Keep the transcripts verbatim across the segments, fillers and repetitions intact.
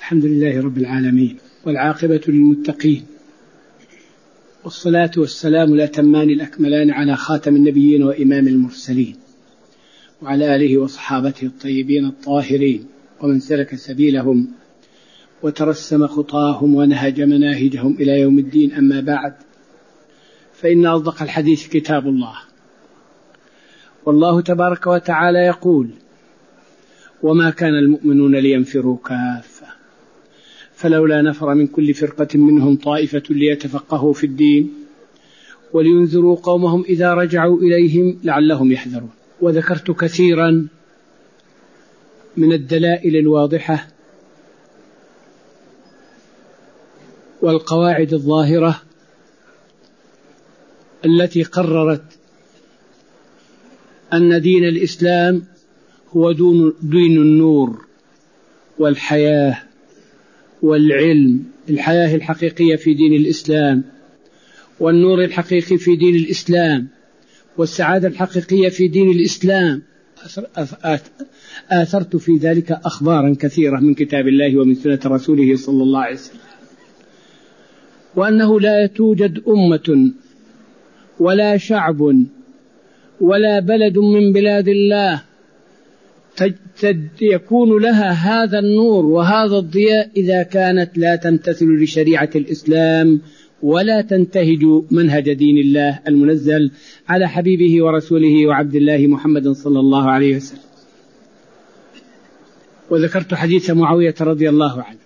الحمد لله رب العالمين، والعاقبة للمتقين، والصلاة والسلام الأتمان الأكملان على خاتم النبيين وإمام المرسلين، وعلى آله وصحابته الطيبين الطاهرين، ومن سلك سبيلهم وترسم خطاهم ونهج مناهجهم إلى يوم الدين. أما بعد، فإن أصدق الحديث كتاب الله، والله تبارك وتعالى يقول: وما كان المؤمنون لينفروا كافة فلولا نفر من كل فرقة منهم طائفة ليتفقهوا في الدين ولينذروا قومهم إذا رجعوا إليهم لعلهم يحذرون. وذكرت كثيرا من الدلائل الواضحة والقواعد الظاهرة التي قررت أن دين الإسلام هو دين النور والحياة والعلم، الحياة الحقيقية في دين الإسلام، والنور الحقيقي في دين الإسلام، والسعادة الحقيقية في دين الإسلام. آثرت في ذلك أخبارا كثيرة من كتاب الله ومن سنة رسوله صلى الله عليه وسلم، وأنه لا توجد أمة ولا شعب ولا بلد من بلاد الله يكون لها هذا النور وهذا الضياء إذا كانت لا تمتثل لشريعة الإسلام ولا تنتهج منهج دين الله المنزل على حبيبه ورسوله وعبد الله محمد صلى الله عليه وسلم. وذكرت حديث معاوية رضي الله عنه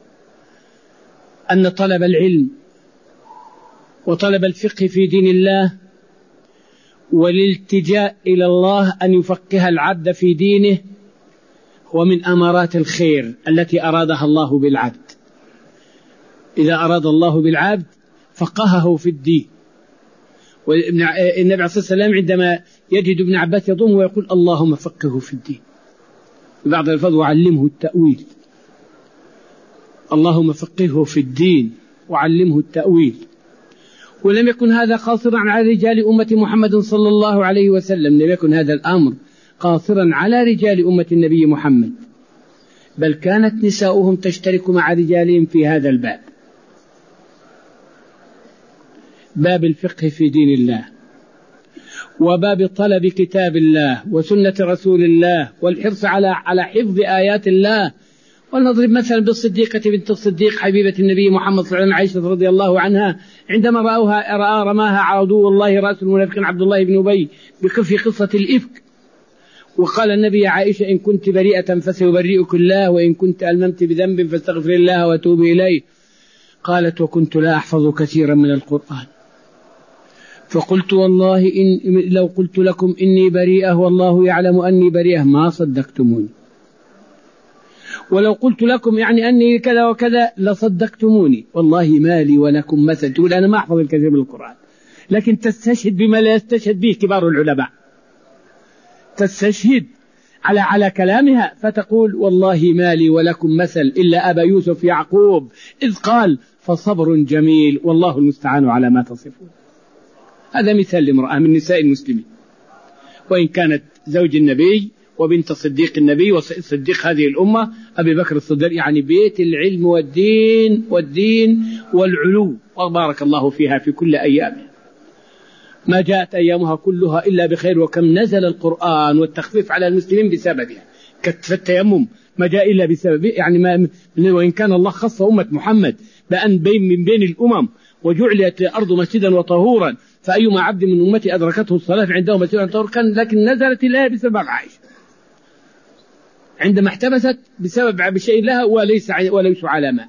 أن طلب العلم وطلب الفقه في دين الله والالتجاء إلى الله أن يفقه العبد في دينه هو من أمارات الخير التي أرادها الله بالعبد. إذا أراد الله بالعبد فقهه في الدين. والنبي عليه الصلاة والسلام عندما يجد ابن عباس يضم ويقول: اللهم فقهه في الدين، بعض الألفاظ: وعلمه التأويل. اللهم فقهه في الدين وعلمه التأويل. ولم يكن هذا قاصرا على رجال أمة محمد صلى الله عليه وسلم، لم يكن هذا الأمر قاصرا على رجال أمة النبي محمد، بل كانت نساؤهم تشترك مع رجالهم في هذا الباب، باب الفقه في دين الله، وباب طلب كتاب الله وسنة رسول الله، والحرص على على حفظ آيات الله. ولنضرب مثلا بالصديقة بنت الصديق حبيبة النبي محمد صلى الله عليه وسلم، عائشة رضي الله عنها، عندما رأوها رأى رماها عدو الله رأس المنافقين عبد الله بن أبي في قصة الإفك، وقال النبي: يا عائشة إن كنت بريئة فسيبرئك الله، وإن كنت ألممت بذنب فاستغفر الله وتوب إليه. قالت: وكنت لا أحفظ كثيرا من القرآن، فقلت: والله إن لو قلت لكم إني بريئة والله يعلم أني بريئة ما صدقتموني، ولو قلت لكم يعني أني كذا وكذا لصدقتموني، والله ما لي ولكم مثل. تقول أنا ما أحفظ الكثير من القرآن، لكن تستشهد بما لا يستشهد به كبار العلماء، تستشهد على على كلامها، فتقول: والله ما لي ولكم مثل إلا أبا يوسف يعقوب إذ قال: فصبر جميل والله المستعان على ما تصفون. هذا مثال لامرأة من نساء المسلمين، وإن كانت زوج النبي وبنت صديق النبي وصديق هذه الأمة أبي بكر الصديق، يعني بيت العلم والدين والدين والعلو، وبارك الله فيها في كل أيامها. ما جاءت أيامها كلها إلا بخير، وكم نزل القرآن والتخفيف على المسلمين بسببها. فالتيمم ما جاء إلا بسبب، يعني ما وإن كان الله خص أمة محمد بأن بين من بين الأمم وجعلت الأرض مسجدا وطهورا، فأيما عبد من أمتي أدركته الصلاة عنده مسجدا وطهورا كان، لكن نزلت الآية بسبب عائشة عندما احتبست بسبب بشيء لها وليس وليس على ماء.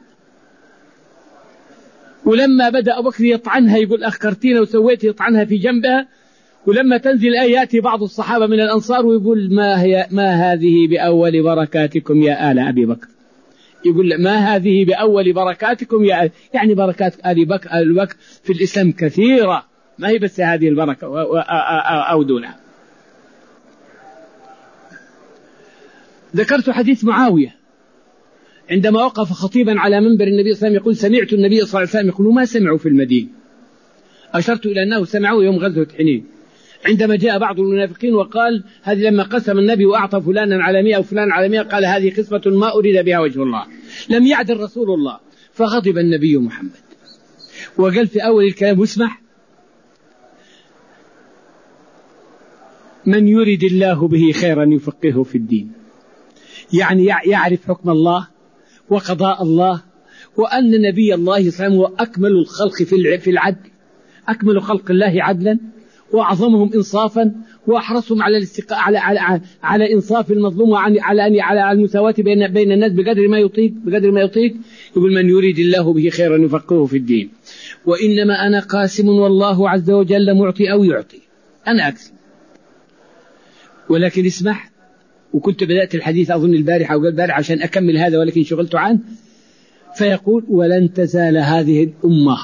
ولما بدأ أبو بكر يطعنها، يقول: أخكرتين وسويت، يطعنها في جنبها. ولما تنزل آيات بعض الصحابة من الأنصار ويقول: ما هي ما هذه بأول بركاتكم يا آل أبي بكر. يقول: ما هذه بأول بركاتكم يا آل، يعني بركات آل بكر آل بكر في الإسلام كثيرة، ما هي بس هذه البركة أو دونها. ذكرت حديث معاوية عندما وقف خطيبا على منبر النبي صلى الله عليه وسلم يقول: سمعت النبي صلى الله عليه وسلم يقول: ما سمعوا في المدينة. أشرت إلى أنه سمعوا يوم غزوة حنين، عندما جاء بعض المنافقين وقال: هذه لما قسم النبي وأعطى فلانا على مئة وفلان على مئة، قال: هذه قسمة ما أريد بها وجه الله. لم يعدل رسول الله. فغضب النبي محمد وقال في أول الكلام واسمح: من يريد الله به خيرا يفقهه في الدين. يعني يعرف حكم الله وقضاء الله، وأن نبي الله صلى الله عليه وسلم هو أكمل الخلق في العدل، أكمل خلق الله عدلا وأعظمهم إنصافا وأحرصهم على الاستقاء على على على إنصاف المظلوم وعلى على على المساواة بين بين الناس بقدر ما يطيق بقدر ما يطيق. يقول: من يريد الله به خيرا يفقهه في الدين. وإنما أنا قاسم والله عز وجل معطي أو يعطي، أنا أقسم. ولكن اسمح، وكنت بدأت الحديث أظن البارحة أو قبل البارحة عشان أكمل هذا ولكن شغلت عنه. فيقول: ولن تزال هذه الأمة،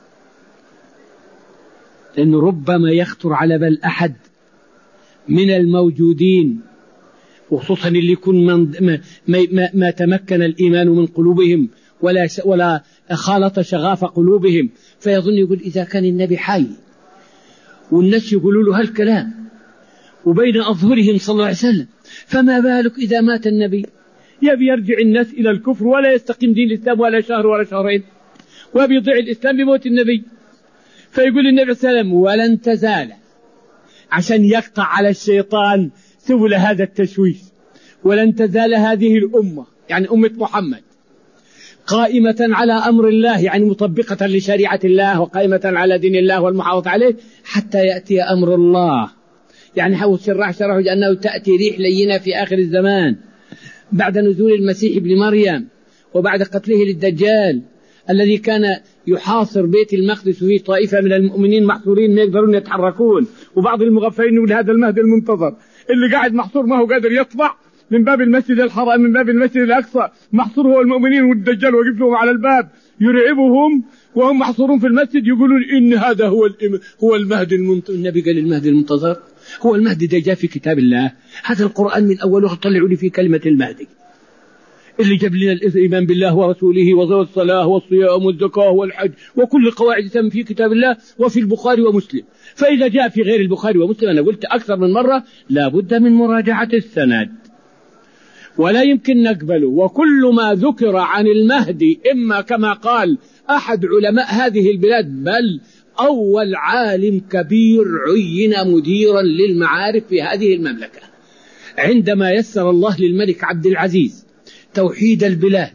لأنه ربما يخطر على بال أحد من الموجودين، وخصوصا اللي يكون من ما, ما, ما تمكن الإيمان من قلوبهم ولا ولا خالط شغاف قلوبهم، فيظن يقول: إذا كان النبي حي والناس يقولوا له هالكلام وبين أظهرهم صلى الله عليه وسلم، فما بالك إذا مات النبي؟ يبي يرجع الناس إلى الكفر ولا يستقيم دين الإسلام ولا شهر ولا شهرين، وبيضيع الإسلام بموت النبي. فيقول النبي صلى الله عليه وسلم: ولن تزال، عشان يقطع على الشيطان سبل هذا التشويش، ولن تزال هذه الأمة يعني أمة محمد قائمة على أمر الله، يعني مطبقة لشريعة الله وقائمة على دين الله والمحافظة عليه حتى يأتي أمر الله. يعني حاول شرح شرح أنه تأتي ريح لينة في آخر الزمان بعد نزول المسيح ابن مريم وبعد قتله للدجال الذي كان يحاصر بيت المقدس وفيه طائفة من المؤمنين محصورين ما يقدرون يتحركون، وبعض المغفلين يقول: هذا المهدي المنتظر اللي قاعد محصور ما هو قادر يطلع من باب المسجد الحرام من باب المسجد الأقصى، محصور هو المؤمنين والدجال واقف لهم على الباب يرعبهم وهم محصورون في المسجد، يقولون إن هذا هو هو المهدي المنتظر. النبي قال: المهدي المنتظر هو المهدي ده جاء في كتاب الله، هذا القرآن من أول وقت طلعوا لي في كلمة المهدي اللي جاب لنا الإيمان بالله ورسوله والصلاة والصيام والزكاة والحج وكل قواعد تم في كتاب الله وفي البخاري ومسلم. فإذا جاء في غير البخاري ومسلم، أنا قلت أكثر من مرة، لا بد من مراجعة السند ولا يمكن نقبله. وكل ما ذكر عن المهدي إما كما قال أحد علماء هذه البلاد بل أول عالم كبير عين مديرا للمعارف في هذه المملكة عندما يسر الله للملك عبد العزيز توحيد البلاد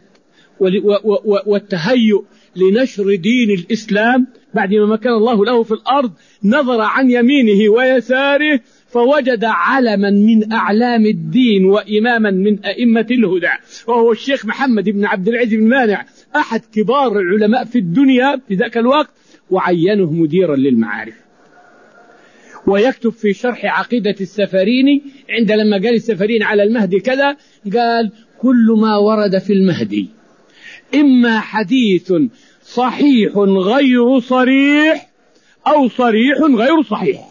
والتهيؤ لنشر دين الإسلام بعد ما مكن الله له في الأرض، نظر عن يمينه ويساره فوجد علما من أعلام الدين وإماما من أئمة الهدى، وهو الشيخ محمد بن عبد العزيز بن مانع أحد كبار العلماء في الدنيا في ذاك الوقت، وعينه مديرا للمعارف. ويكتب في شرح عقيدة السفريني عند لما قال السفريني على المهدي كذا، قال: كل ما ورد في المهدي إما حديث صحيح غير صريح أو صريح غير صحيح.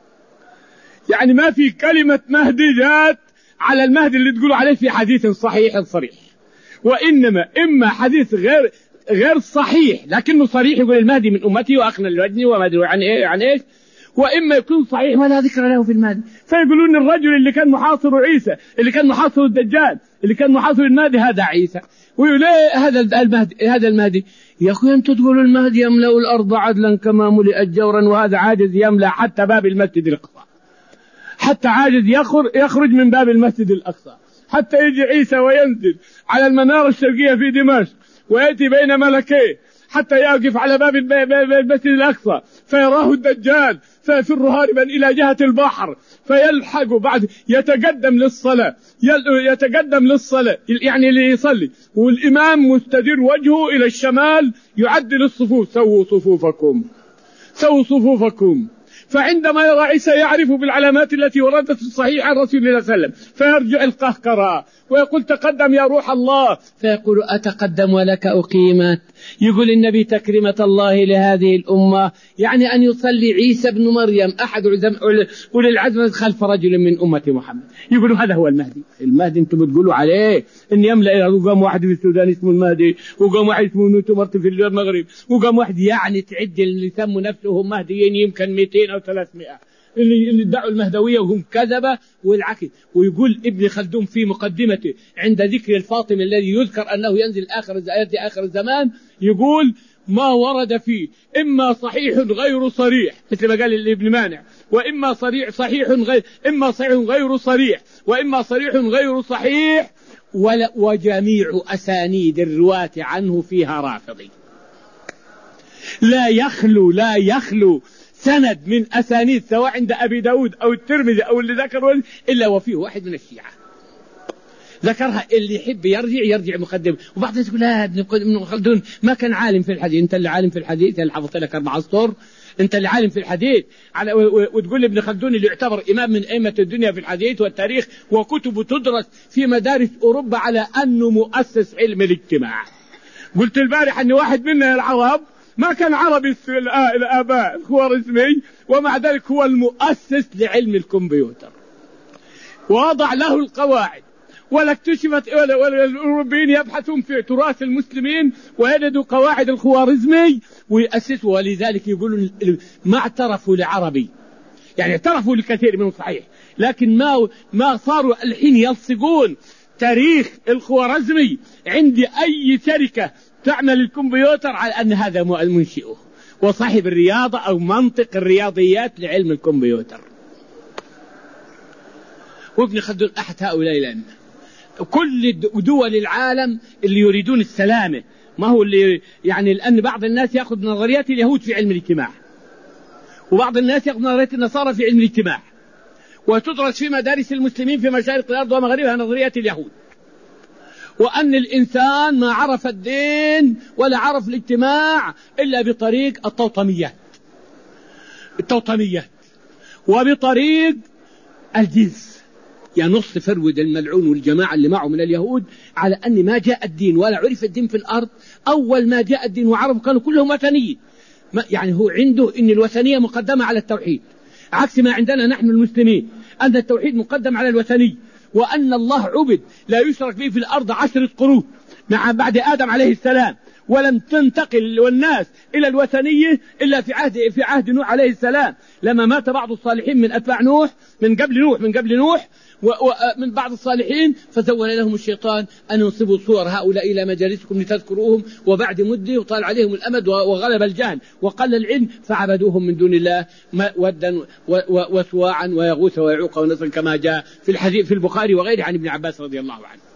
يعني ما في كلمة مهدي جاءت على المهدي اللي تقول عليه في حديث صحيح صريح، وإنما إما حديث غير غير صحيح لكنه صريح يقول المهدي من أمتي وأقنى الوجن وما أدري عن إيه عن إيش، وإما يكون صحيح ولا ذكر له في المهدي. فيقولون الرجل اللي كان محاصر عيسى، اللي كان محاصر الدجال، اللي كان محاصر المهدي، هذا عيسى. ويقول إيه هذا المهدي؟ هذا المهدي يا أخوي أنتم تقولوا المهدي يملأ الأرض عدلا كما ملئت جورا، وهذا عاجز يملأ حتى باب المسجد الأقصى، حتى عاجز يخرج من باب المسجد الأقصى، حتى يجي عيسى وينزل على المنارة الشرقية في دمشق ويأتي بين ملكيه حتى يقف على باب المسجد الأقصى فيراه الدجال فيفر هاربا إلى جهة البحر فيلحق بعد يتقدم للصلاة يتقدم للصلاة يعني ليصلي والإمام مستدير وجهه إلى الشمال يعدل الصفوف، سووا صفوفكم سووا صفوفكم. فعندما يرى عيسى يعرف بالعلامات التي وردت في الصحيح عن رسول الله صلى الله عليه وسلم فيرجع القهقرة ويقول تقدم يا روح الله، فيقول أتقدم ولك أقيمت. يقول النبي تكريمة الله لهذه الأمة يعني أن يصلي عيسى بن مريم أحد أولي العزم خلف رجل من أمة محمد. يقولوا هذا هو المهدي. المهدي أنتم بتقولوا عليه إن يملأ، وقام واحد في السودان اسمه المهدي، وقام واحد اسمه نوتمرت في المغرب، وقام واحد يعني تعد اللي سموا نفسهم مهديين يمكن مئتين أو ثلاثمائة. اللي اللي ادعوا المهدوية وهم كذبة والعكس. ويقول ابن خلدون في مقدمته عند ذكر الفاطمي الذي يذكر أنه ينزل آخر يأتي آخر الزمان، يقول ما ورد فيه إما صحيح غير صريح مثل ما قال ابن مانع، وإما صريح صحيح غير إما صحيح غير صريح وإما صريح غير صحيح، وجميع أسانيد الرواة عنه فيها رافضي. لا يخلو لا يخلو سند من أسانيد سواء عند أبي داود أو الترمذي أو اللي ذكروا إلا وفيه واحد من الشيعة ذكرها. اللي يحب يرجع يرجع مقدم. وبعض الناس يقول لا ابن خلدون ما كان عالم في الحديث. أنت اللي عالم في الحديث، اللي حفظت لك أربع أسطر، أنت اللي عالم في الحديث على وتقول ابن خلدون اللي يعتبر إمام من أئمة الدنيا في الحديث والتاريخ وكتبه تدرس في مدارس أوروبا على أنه مؤسس علم الاجتماع. قلت البارح أن واحد منا العرب ما كان عربي الآباء الخوارزمي، ومع ذلك هو المؤسس لعلم الكمبيوتر ووضع له القواعد. ولا اكتشفت ولا الأوروبيين يبحثون في تراث المسلمين ويجدوا قواعد الخوارزمي ويأسسوا. ولذلك يقولون ما اعترفوا لعربي، يعني اعترفوا لكثير منهم صحيح، لكن ما ما صاروا الحين يلصقون تاريخ الخوارزمي عند أي شركة تعمل الكمبيوتر على أن هذا منشئه وصاحب الرياضة أو منطق الرياضيات لعلم الكمبيوتر. وابن خلدون أحد هؤلاء الأئمة. كل دول العالم اللي يريدون السلامة، ما هو اللي يعني لأن بعض الناس يأخذ نظريات اليهود في علم الاجتماع، وبعض الناس يأخذ نظريات النصارى في علم الاجتماع، وتدرس في مدارس المسلمين في مشارق الأرض ومغاربها نظريات اليهود، وأن الإنسان ما عرف الدين ولا عرف الاجتماع إلا بطريق التوطميات التوطميات وبطريق الجنس. يعني نص فرود الملعون والجماعة اللي معه من اليهود على أن ما جاء الدين ولا عرف الدين في الأرض. أول ما جاء الدين وعرفوا كانوا كلهم وثنيين. يعني هو عنده أن الوثنية مقدمة على التوحيد، عكس ما عندنا نحن المسلمين أن التوحيد مقدم على الوثني، وأن الله عبد لا يشرك به في الأرض عشرة قرون مع بعد آدم عليه السلام، ولم تنتقل والناس إلى الوثنية إلا في عهد في عهد نوح عليه السلام، لما مات بعض الصالحين من أتباع نوح من قبل نوح من قبل نوح ومن بعض الصالحين، فزول لهم الشيطان أن ينصبوا صور هؤلاء إلى مجالسكم لتذكروهم، وبعد مدة وطال عليهم الأمد وغلب الجهل وقل العلم فعبدوهم من دون الله ودا وسواعا ويغوث ويعوق ونصرا، كما جاء في الحديث في البخاري وغيره عن ابن عباس رضي الله عنه.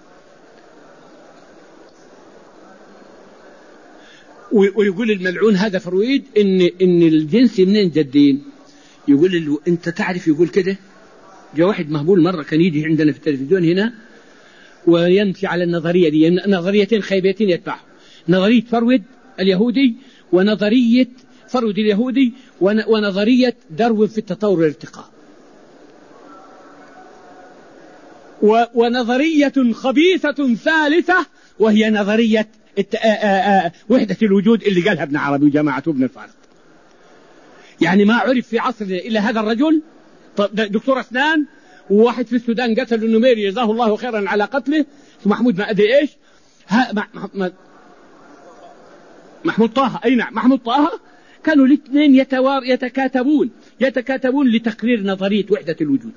ويقول الملعون هذا فرويد إن إن الجنس منين جدين. يقول له أنت تعرف، يقول كده جاء واحد مهبول مرة كان يجي عندنا في التلفزيون هنا ويمشي على النظرية دي، نظريتين خيبتين يتبعه، نظرية فرويد اليهودي ونظرية فرويد اليهودي ونظرية داروين في التطور والارتقاء، ونظرية خبيثة ثالثة وهي نظرية وحدة الوجود اللي قالها ابن عربي وجماعة ابن الفارض. يعني ما عرف في عصر إلا هذا الرجل دكتور أسنان، وواحد في السودان قتل النميري جزاه الله خيرا على قتله محمود ما أدري إيش محمود طه أي نعم محمود طه. كانوا الاثنين يتوار يتكاتبون يتكاتبون لتقرير نظرية وحدة الوجود،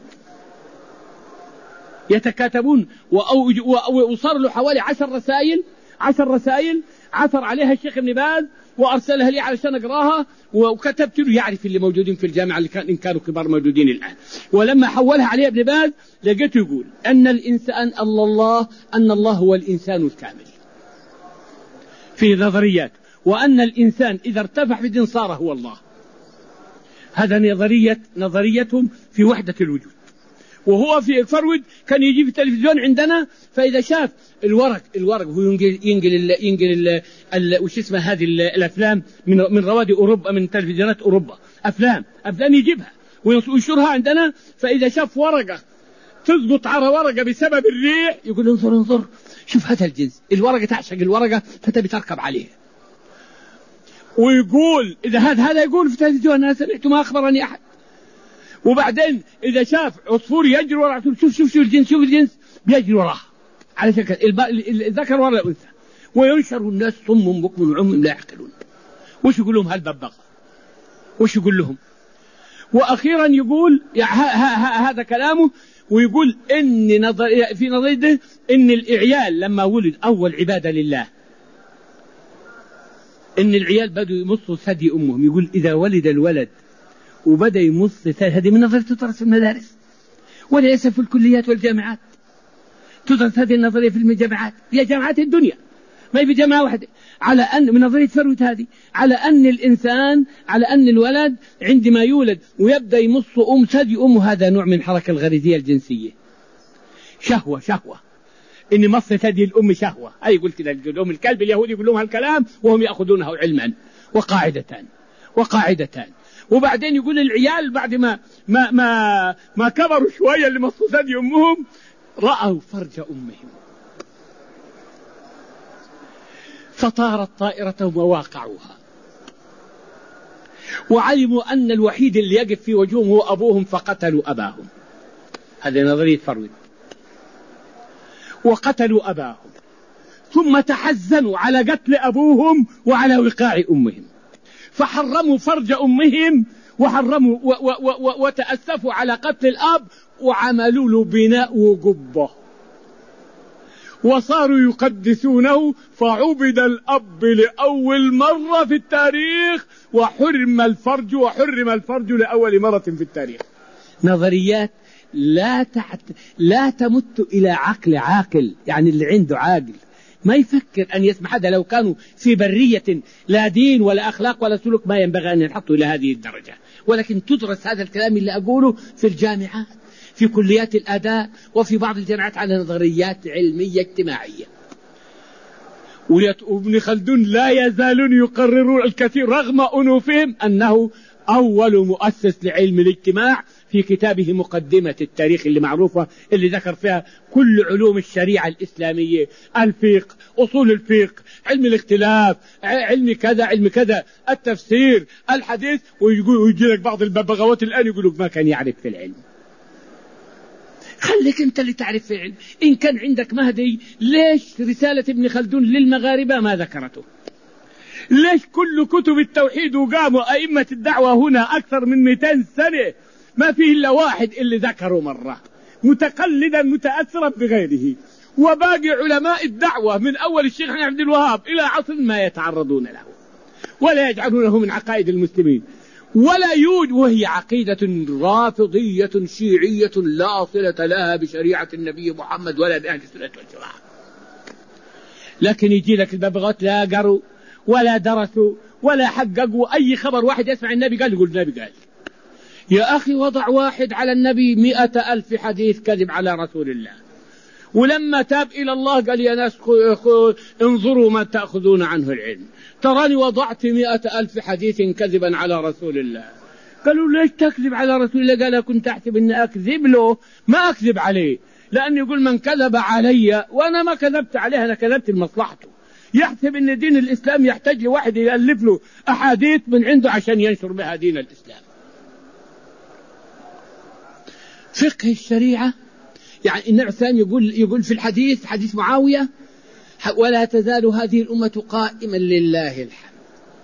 يتكاتبون وصار له حوالي عشر رسائل عشر رسائل عثر عليها الشيخ ابن باز وأرسلها لي علشان أقراها، وكتبت له يعرف اللي موجودين في الجامعة اللي كان إن كانوا كبار موجودين الآن. ولما حولها عليه ابن باز لقيته يقول أن الإنسان الله أن الله هو الإنسان الكامل في نظريات، وأن الإنسان إذا ارتفع في الدين صار هو الله. هذا نظرية نظريتهم في وحدة الوجود. وهو في فرويد كان يجي في التلفزيون عندنا، فإذا شاف الورق الورق هو ينقل ينقل ينقل وش اسمه هذه الأفلام من من روادي أوروبا من تلفزيونات أوروبا أفلام أفلام يجيبها وينشرها عندنا، فإذا شاف ورقة تسقط على ورقة بسبب الريح يقول انظر انظر شوف هذا الجنس، الورقة تعشق الورقة فتبي تركب عليها. ويقول إذا هذا هذا يقول في التلفزيون أنا سمعت ما أخبرني أحد. وبعدين إذا شاف عصفور يجري وراه شوف شوف شوف الجنس شوف الجنس بيجري وراه على شكل الذكر ولا الأنثى، وينشر الناس صم بكم عم لا يعقلون. وش يقول لهم هالببغاء؟ وش يقول لهم؟ وأخيرا يقول هذا كلامه، ويقول إن نظرية في نظريته إن الإعيال لما ولد أول عبادة لله، إن العيال بدوا يمصوا ثدي أمهم. يقول إذا ولد الولد وبدأ يمص ثدي، هذه من نظرية تدرس في المدارس وليس في الكليات والجامعات، تدرس هذه النظرية في الجامعات، هي جامعات الدنيا ما هي بجامعة واحدة، على أن من نظرية فرويد هذه على أن الإنسان، على أن الولد عندما يولد ويبدأ يمص أم ثدي أمه، هذا نوع من الحركة الغريزية الجنسية، شهوة شهوة إن مص ثدي الأم شهوة. أي قلت لهم الكلب اليهودي يقول لهم هالكلام وهم يأخذونه علما وقاعدتان وقاعدتان. وبعدين يقول العيال بعد ما ما ما, ما كبروا شوية اللي مصوا ثدي أمهم رأوا فرج أمهم فطارت طائرتهم وواقعوها، وعلموا أن الوحيد اللي يقف في وجههم هو أبوهم فقتلوا أباهم. هذه نظرية فرويد. وقتلوا أباهم ثم تحزنوا على قتل أبوهم وعلى وقاع أمهم، فحرموا فرج أمهم وحرموا و و و وتأسفوا على قتل الأب، وعملوا له بناء وقبة وصاروا يقدسونه، فعبد الأب لأول مرة في التاريخ وحرم الفرج وحرم الفرج لأول مرة في التاريخ. نظريات لا تحت لا تمت إلى عقل عاقل، يعني اللي عنده عاقل ما يفكر أن يسمح. هذا لو كانوا في برية لا دين ولا أخلاق ولا سلوك ما ينبغي أن ينحطوا إلى هذه الدرجة، ولكن تدرس هذا الكلام اللي أقوله في الجامعات، في كليات الآداب، وفي بعض الجامعات على نظريات علمية اجتماعية. وابن خلدون لا يزالون يقررون الكثير رغم أنوفهم أنه أول مؤسس لعلم الاجتماع، في كتابه مقدمة التاريخ اللي معروفة اللي ذكر فيها كل علوم الشريعة الإسلامية، الفقه، أصول الفقه، علم الاختلاف، علم كذا علم كذا، التفسير، الحديث. ويجي لك بعض الببغاوات الآن يقولوا ما كان يعرف في العلم. خليك أنت اللي تعرف في العلم. إن كان عندك مهدي ليش رسالة ابن خلدون للمغاربة ما ذكرته؟ ليش كل كتب التوحيد وقاموا أئمة الدعوة هنا أكثر من مئتين سنة ما فيه إلا واحد اللي ذكره مرة متقلدا متأثرا بغيره، وباقي علماء الدعوة من أول الشيخ عبد الوهاب إلى عصر ما يتعرضون له ولا يجعلونه من عقائد المسلمين ولا يوجد، وهي عقيدة رافضية شيعية لا صلة لها بشريعة النبي محمد ولا بأهل السنة والجماعة. لكن يجي لك الببغات لا قروا ولا درسوا ولا حققوا أي خبر. واحد يسمع النبي قال يقول النبي قال. يا أخي وضع واحد على النبي مئة ألف حديث كذب على رسول الله، ولما تاب إلى الله قال يا ناس انظروا ما تأخذون عنه العلم، تراني وضعت مئة ألف حديث كذبا على رسول الله. قالوا ليش تكذب على رسول الله؟ قال كنت أحسب أن أكذب له، ما أكذب عليه، لأنه يقول من كذب علي وأنا ما كذبت عليه، أنا كذبت لمصلحته. يحسب أن دين الإسلام يحتاج لواحد يألف له أحاديث من عنده عشان ينشر بها دين الإسلام. فقه الشريعة يعني النبي صلى الله عليه وسلم يقول يقول في الحديث حديث معاوية ولا تزال هذه الأمة قائما لله الحمد،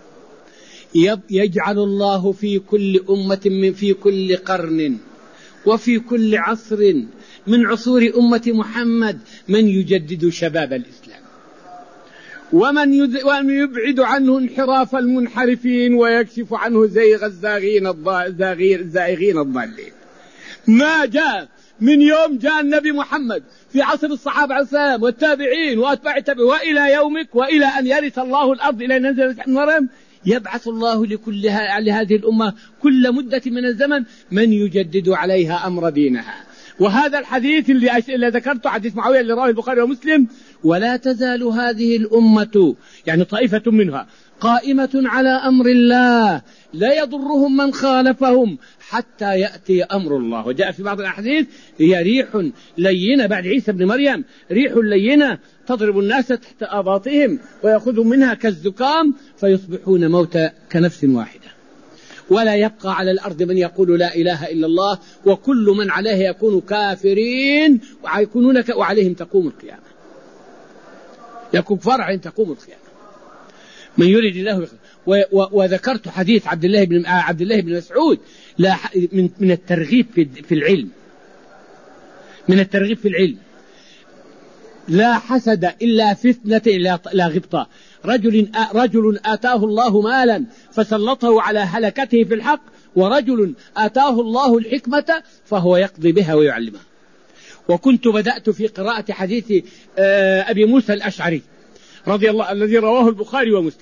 يجعل الله في كل أمة من في كل قرن وفي كل عصر من عصور أمة محمد من يجدد شباب الإسلام ومن يبعد عنه انحراف المنحرفين ويكشف عنه زيغ الزاغين الزائغين الضالين. ما جاء من يوم جاء النبي محمد في عصر الصحابة عليه السلام والتابعين وأتباع التابعين وإلى يومك وإلى أن يرث الله الأرض إلى أن نزل مريم، يبعث الله لكلها لهذه الأمة كل مدة من الزمن من يجدد عليها أمر دينها. وهذا الحديث اللي, اللي ذكرته حديث معاوية اللي رواه البخاري ومسلم، ولا تزال هذه الأمة يعني طائفة منها قائمة على أمر الله لا يضرهم من خالفهم حتى يأتي أمر الله. وجاء في بعض الأحاديث هي ريح لينة بعد عيسى بن مريم، ريح لينة تضرب الناس تحت أباطهم ويأخذهم منها كالزكام فيصبحون موتى كنفس واحدة، ولا يبقى على الأرض من يقول لا إله إلا الله، وكل من عليه يكون كافرين ويكونون وعليهم تقوم القيامة، يكون فرع تقوم القيامة من يريد الله. وذكرت حديث عبد الله بن عبد الله بن مسعود لا من من الترغيب في العلم، من الترغيب في العلم. لا حسد إلا في اثنتين لا غبطة، رجل رجل آتاه الله مالا فسلطه على هلكته في الحق، ورجل آتاه الله الحكمة فهو يقضي بها ويعلمها. وكنت بدأت في قراءة حديث أبي موسى الأشعري رضي الله الذي رواه البخاري ومسلم،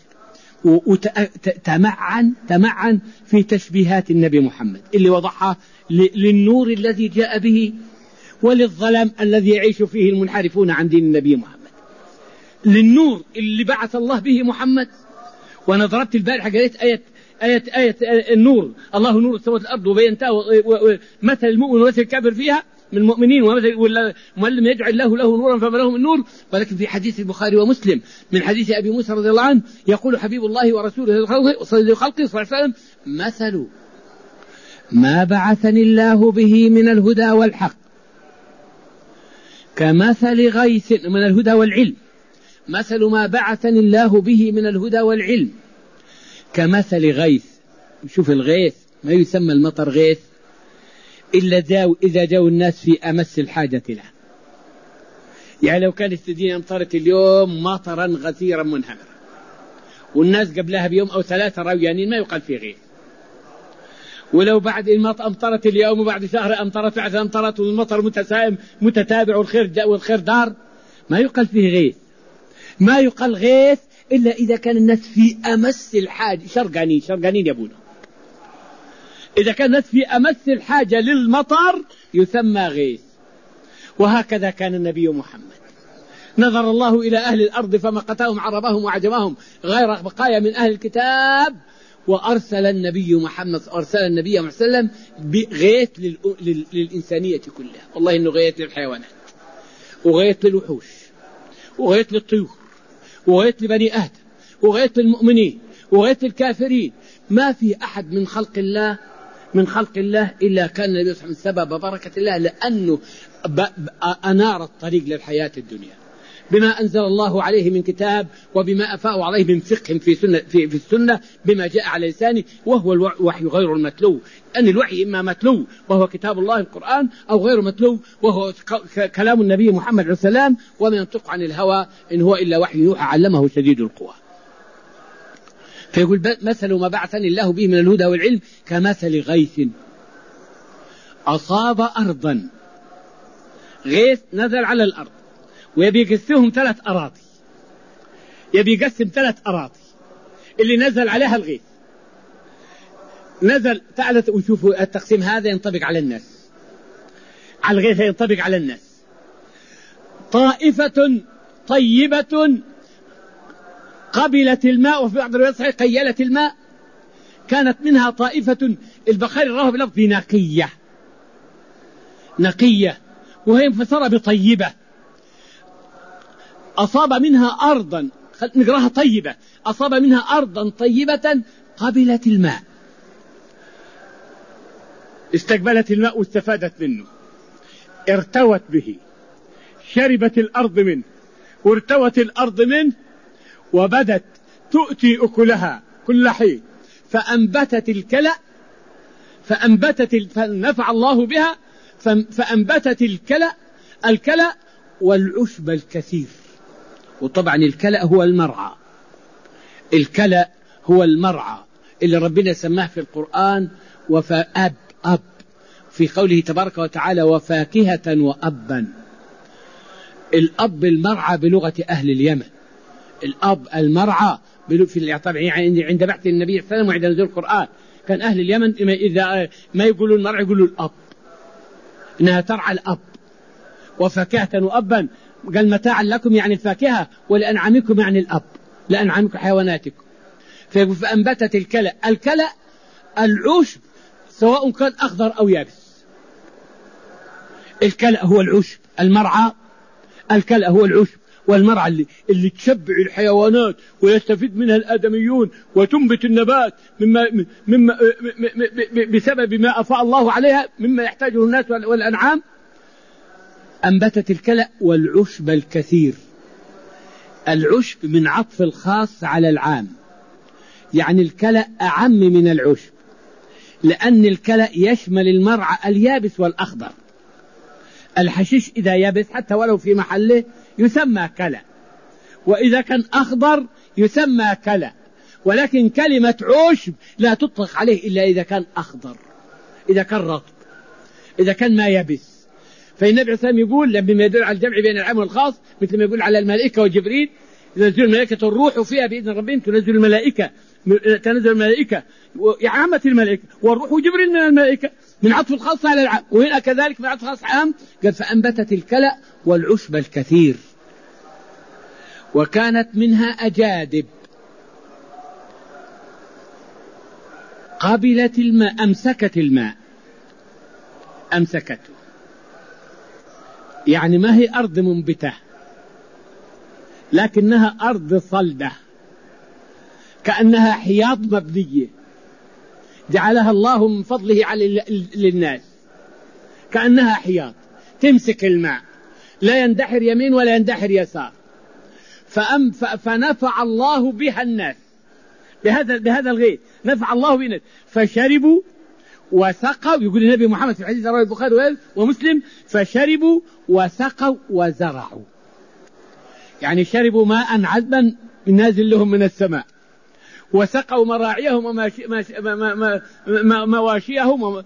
وتمعن تمعن في تشبيهات النبي محمد اللي وضعها للنور الذي جاء به وللظلام الذي يعيش فيه المنحرفون عن دين النبي محمد. للنور اللي بعث الله به محمد. وانا ضربت البارحة قريت آية آية آية النور، الله نور السماوات والأرض وبينتها مثل المؤمن ومثل الكافر فيها من المؤمنين، ومن لم يجعل له له نورا فما له من نور. ولكن في حديث البخاري ومسلم من حديث أبي موسى رضي الله عنه يقول حبيب الله ورسوله صلى الله عليه وسلم: مثل ما بعثني الله به من الهدى والحق كمثل غيث، من الهدى والعلم، مثل ما بعثني الله به من الهدى والعلم كمثل غيث. شوف الغيث ما يسمى المطر غيث إلا جاو إذا جاءوا الناس في أمس الحاجة له. يعني لو كانت الدنيا أمطرت اليوم مطرا غزيرا منهمرا والناس قبلها بيوم أو ثلاثة رويانين ما يقال فيه غيث. ولو بعد المطر أمطرت اليوم وبعد شهر أمطرت بعد أمطرت والمطر متسائم متتابع والخير والخير دار، ما يقال فيه غيث. ما يقال غيث إلا إذا كان الناس في أمس الحاجة، شرقانين شرقانين يبونه. إذا كان الناس في أمس الحاجة للمطر يسمى غيث. وهكذا كان النبي محمد، نظر الله إلى أهل الأرض فمقتهم عربهم وعجمهم غير بقايا من أهل الكتاب، وأرسل النبي محمد أرسل النبي محمد صلى الله عليه وسلم بغيث للإنسانية كلها. والله إنه غيث للحيوانات وغيث للوحوش وغيث للطيور وغيث لبني آدم وغيث للمؤمنين وغيث للكافرين. ما في أحد من خلق الله من خلق الله إلا كان النبي صلى الله عليه وسلم سبب بركة الله، لأنه أنار الطريق للحياة الدنيا بما أنزل الله عليه من كتاب وبما أفاء عليه من فقه في, سنة في, في السنة بما جاء على لسانه، وهو الوحي غير المتلو. أن الوحي إما متلو وهو كتاب الله القرآن، أو غير متلو وهو كلام النبي محمد عليه السلام، ومن ينطق عن الهوى إن هو إلا وحي يوحى علمه شديد القوى. فيقول مثل ما بعثني الله به من الهدى والعلم كمثل غيث أصاب أرضا. غيث نزل على الأرض ويبي يقسمهم ثلاث أراضي، يبي يقسم ثلاث أراضي اللي نزل عليها الغيث. نزل تعالوا وشوفوا التقسيم هذا ينطبق على الناس، على الغيث ينطبق على الناس. طائفة طيبة قبلت الماء، وفي بعض الروايات صحيح قيلت الماء. كانت منها طائفة البخاري راه بلفظ نقية، نقية وهي مفسرة بطيبة. أصاب منها أرضا، نقراها طيبة، أصاب منها أرضا طيبة قبلت الماء، استقبلت الماء واستفادت منه، ارتوت به، شربت الأرض منه وارتوت الأرض منه، وبدت تؤتي أكلها كل حين، فأنبتت الكلأ فأنبتت فنفع الله بها فأنبتت الكلأ الكلأ والعشب الكثير. وطبعا الكلأ هو المرعى، الكلأ هو المرعى اللي ربنا سماه في القرآن وفأب أب في قوله تبارك وتعالى وفاكهة وأبا. الأب المرعى بلغة أهل اليمن، الأب المرعى في عند بعث النبي صلى الله عليه وسلم وعند نزول القرآن كان أهل اليمن إذا ما يقولوا المرعى يقولوا الأب، إنها ترعى الأب. وفاكهة وأبا قال متاعا لكم يعني الفاكهة، ولأنعامكم يعني الأب، لأنعامكم حيواناتكم. فيقول فأنبتت الكلأ، الكلأ العشب سواء كان أخضر أو يابس. الكلأ هو العشب، المرعى الكلأ هو العشب والمرعى اللي, اللي تشبع الحيوانات ويستفيد منها الآدميون وتنبت النبات مما, مما بسبب ما أفاء الله عليها مما يحتاجه الناس والأنعام. أنبتت الكلأ والعشب الكثير. العشب من عطف الخاص على العام، يعني الكلأ أعم من العشب، لأن الكلأ يشمل المرعى اليابس والأخضر. الحشيش إذا يبس حتى ولو في محله يسمى كلأ، وإذا كان أخضر يسمى كلأ. ولكن كلمة عشب لا تطلق عليه إلا إذا كان أخضر، إذا كان رطب، إذا كان ما يبس. فالنبي عليه الصلاة والسلام يقول لما يدل على الجمع بين العام والخاص، مثل ما يقول على الملائكة وجبريل: تنزل الملائكة الروح فيها بإذن ربهم، تنزل الملائكة تنزل الملائكة عامة الملائكة، والروح وجبريل من الملائكة، من عطف الخاص على العام. وهنا كذلك من عطف الخاص عام، قال: فأنبتت الكلأ والعشب الكثير. وكانت منها أجادب قبلت الماء، أمسكت الماء، أمسكته، يعني ما هي أرض منبتة لكنها أرض صلدة، كأنها حياض مبنية جعلها الله من فضله على للناس، كأنها حياض تمسك الماء، لا يندحر يمين ولا يندحر يسار. فأم فنفع الله بها الناس، بهذا بهذا الغيث نفع الله بها الناس، فشربوا وسقوا. يقول النبي محمد في الحديث رواه البخاري ومسلم: فشربوا وسقوا وزرعوا، يعني شربوا ماء عذبا نازل لهم من السماء، وسقوا مراعيهم ومواشيهم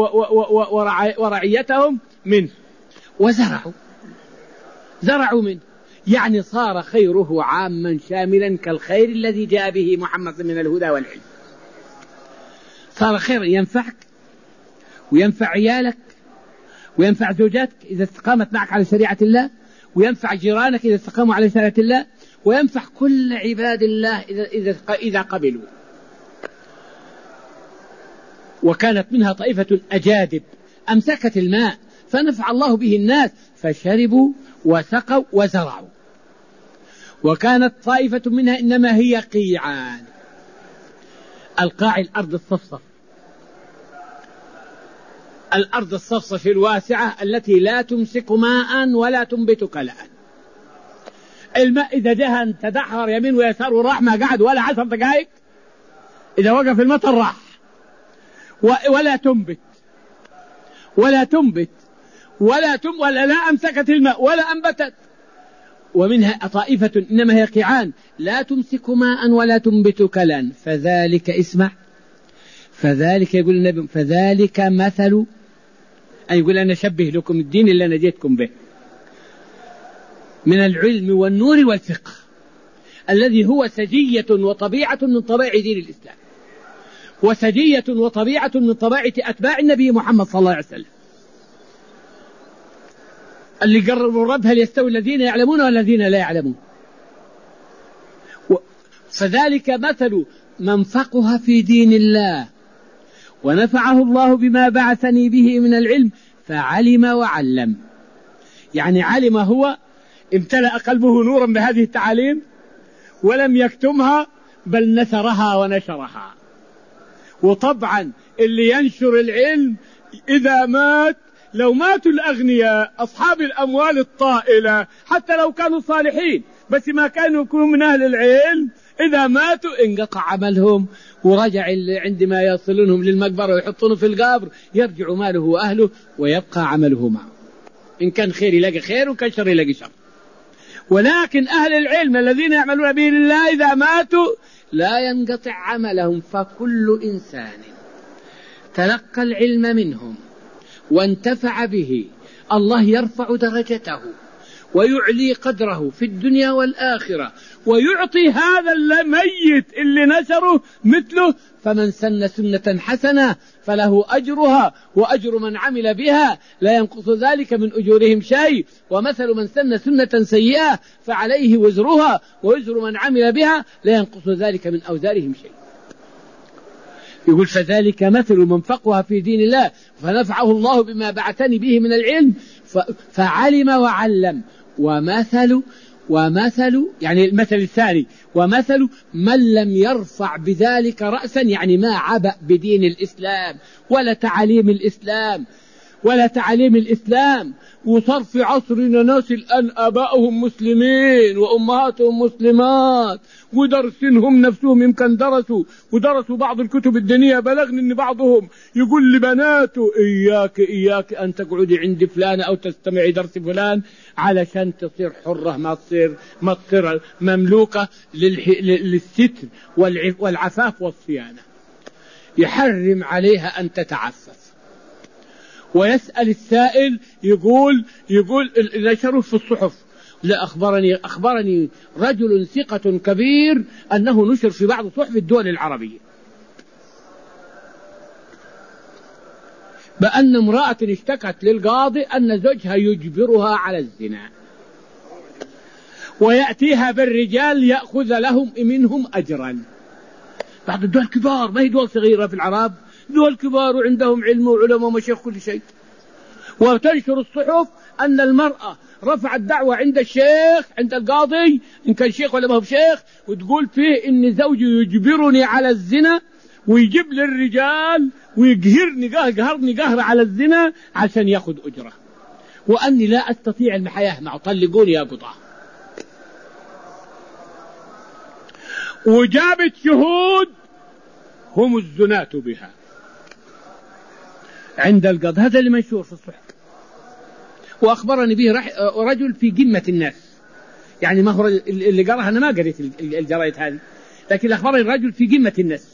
ورعيتهم منه، وزرعوا زرعوا منه، يعني صار خيره عاما شاملا كالخير الذي جاء به محمد من الهدى والعلم. صار خير ينفعك وينفع عيالك وينفع زوجاتك إذا استقامت معك على شريعة الله، وينفع جيرانك إذا استقاموا على شريعة الله، وينفع كل عباد الله إذا, إذا, إذا قبلوا. وكانت منها طائفة أجادب أمسكت الماء فنفع الله به الناس، فشربوا وسقوا وزرعوا. وكانت طائفة منها إنما هي قيعان. القاع الأرض الصفصف، الأرض الصفصف الواسعة التي لا تمسك ماء ولا تنبت كلأ. الماء إذا جه تدحر يمين ويسار وراح ما قعد ولا عشر دقائق، إذا وقف المطر راح، ولا تنبت ولا تنبت ولا تم ولا لا أمسكت الماء ولا أنبتت. ومنها طائفة إنما هي قيعان لا تمسك ماء ولا تنبت كلا، فذلك اسمع فذلك يقول النبي فذلك مثل، أي يقول أنا أشبه لكم الدين اللي أنا جيتكم به من العلم والنور والفقه، الذي هو سجية وطبيعة من طبائع دين الإسلام، وسجية وطبيعة من طبائع أتباع النبي محمد صلى الله عليه وسلم، اللي قرروا الرب: هل يستوي الذين يعلمون والذين لا يعلمون؟ فذلك مثل من فقه في دين الله ونفعه الله بما بعثني به من العلم فعلم وعلم. يعني علم، هو امتلأ قلبه نورا بهذه التعاليم ولم يكتمها بل نشرها ونشرها. وطبعا اللي ينشر العلم إذا مات، لو ماتوا الأغنياء أصحاب الأموال الطائلة حتى لو كانوا صالحين بس ما كانوا يكونوا من أهل العلم، إذا ماتوا انقطع عملهم، ورجع عندما يصلونهم للمقبرة ويحطونه في القبر يرجع ماله وأهله ويبقى عمله معه، إن كان خير يلاقي خير وإن كان شر يلاقي شر. ولكن أهل العلم الذين يعملون به لله إذا ماتوا لا ينقطع عملهم. فكل إنسان تلقى العلم منهم وانتفع به الله يرفع درجته ويعلي قدره في الدنيا والآخرة، ويعطي هذا الميت اللي نشره مثله. فمن سن سنة حسنة فله أجرها وأجر من عمل بها لا ينقص ذلك من أجورهم شيء، ومثل من سن سنة سيئة فعليه وزرها ووزر من عمل بها لا ينقص ذلك من أوزارهم شيء. يقول فذلك مثل من فقه في دين الله فنفعه الله بما بعثني به من العلم فعلم وعلم. ومثل ومثل يعني المثل الثاني، ومثل من لم يرفع بذلك رأسا، يعني ما عبأ بدين الإسلام ولا تعاليم الإسلام ولا تعاليم الإسلام. وصار في عصرنا ناس الآن آباؤهم مسلمين وأمهاتهم مسلمات ودرسينهم نفسهم يمكن درسوا ودرسوا بعض الكتب الدينية. بلغني أن بعضهم يقول لبناته إياك إياك أن تقعدي عند فلان أو تستمعي درس فلان علشان تصير حرة، ما تصير ما تصير مملوكة للستر والعفاف والصيانة. يحرم عليها أن تتعفف. ويسأل السائل يقول يقول نشره في الصحف، لا أخبرني أخبرني رجل ثقة كبير أنه نشر في بعض صحف الدول العربية بأن امرأة اشتكت للقاضي أن زوجها يجبرها على الزنا ويأتيها بالرجال يأخذ لهم منهم أجرا. بعض الدول كبار، ما هي دول صغيرة في العرب، دول كبار وعندهم علم وعلماء ومشايخ كل شيء. وتنشر الصحف أن المرأة رفعت دعوة عند الشيخ عند القاضي إن كان شيخ ولا ما هو شيخ، وتقول فيه إن زوجي يجبرني على الزنا ويجيب لي الرجال ويقهرني قهرني قهر على الزنا عشان يأخذ أجرة، وأني لا أستطيع الحياة معه، طلقوني يا قطع. وجابت شهود هم الزناة بها عند القاضي. هذا اللي منشور في الصحف. وأخبرني به رجل في قمة الناس، يعني ما هو اللي قرأها، أنا ما قريت الجرائد هذه، لكن أخبرني الرجل في قمة الناس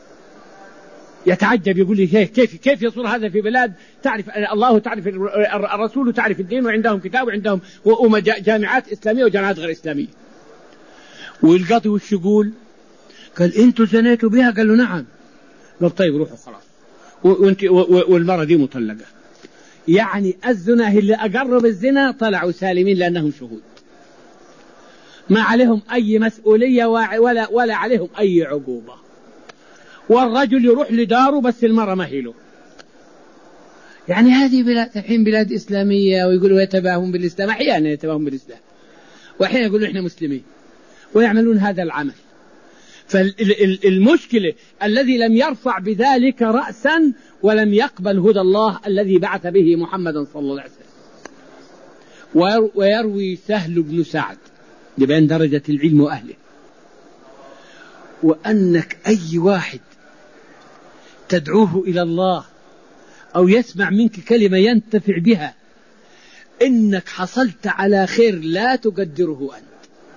يتعجب، يقول لي كيف كيف يصير هذا في بلاد تعرف الله تعرف الرسول وتعرف الدين وعندهم كتاب وعندهم جامعات إسلامية وجامعات غير إسلامية. والقاضي وش يقول؟ قال أنتوا زنيتوا بها؟ قال له نعم. قال طيب روحوا خلاص، وانت والمرأة دي مطلقة. يعني الزنا اللي أقرب الزنا طلعوا سالمين لأنهم شهود، ما عليهم أي مسؤولية ولا ولا عليهم أي عقوبة. والرجل يروح لداره بس المرأة ما هي له. يعني هذه بلاد الحين بلاد إسلامية ويقولوا يتباهون بالإسلام، أحيانا يتباهون بالإسلام وأحيانا يقولوا إحنا مسلمين ويعملون هذا العمل. فالمشكلة الذي لم يرفع بذلك رأسا ولم يقبل هدى الله الذي بعث به محمدا صلى الله عليه وسلم. ويروي سهل بن سعد لبين درجة العلم وأهله، وأنك أي واحد تدعوه إلى الله أو يسمع منك كلمة ينتفع بها إنك حصلت على خير لا تقدره أنت.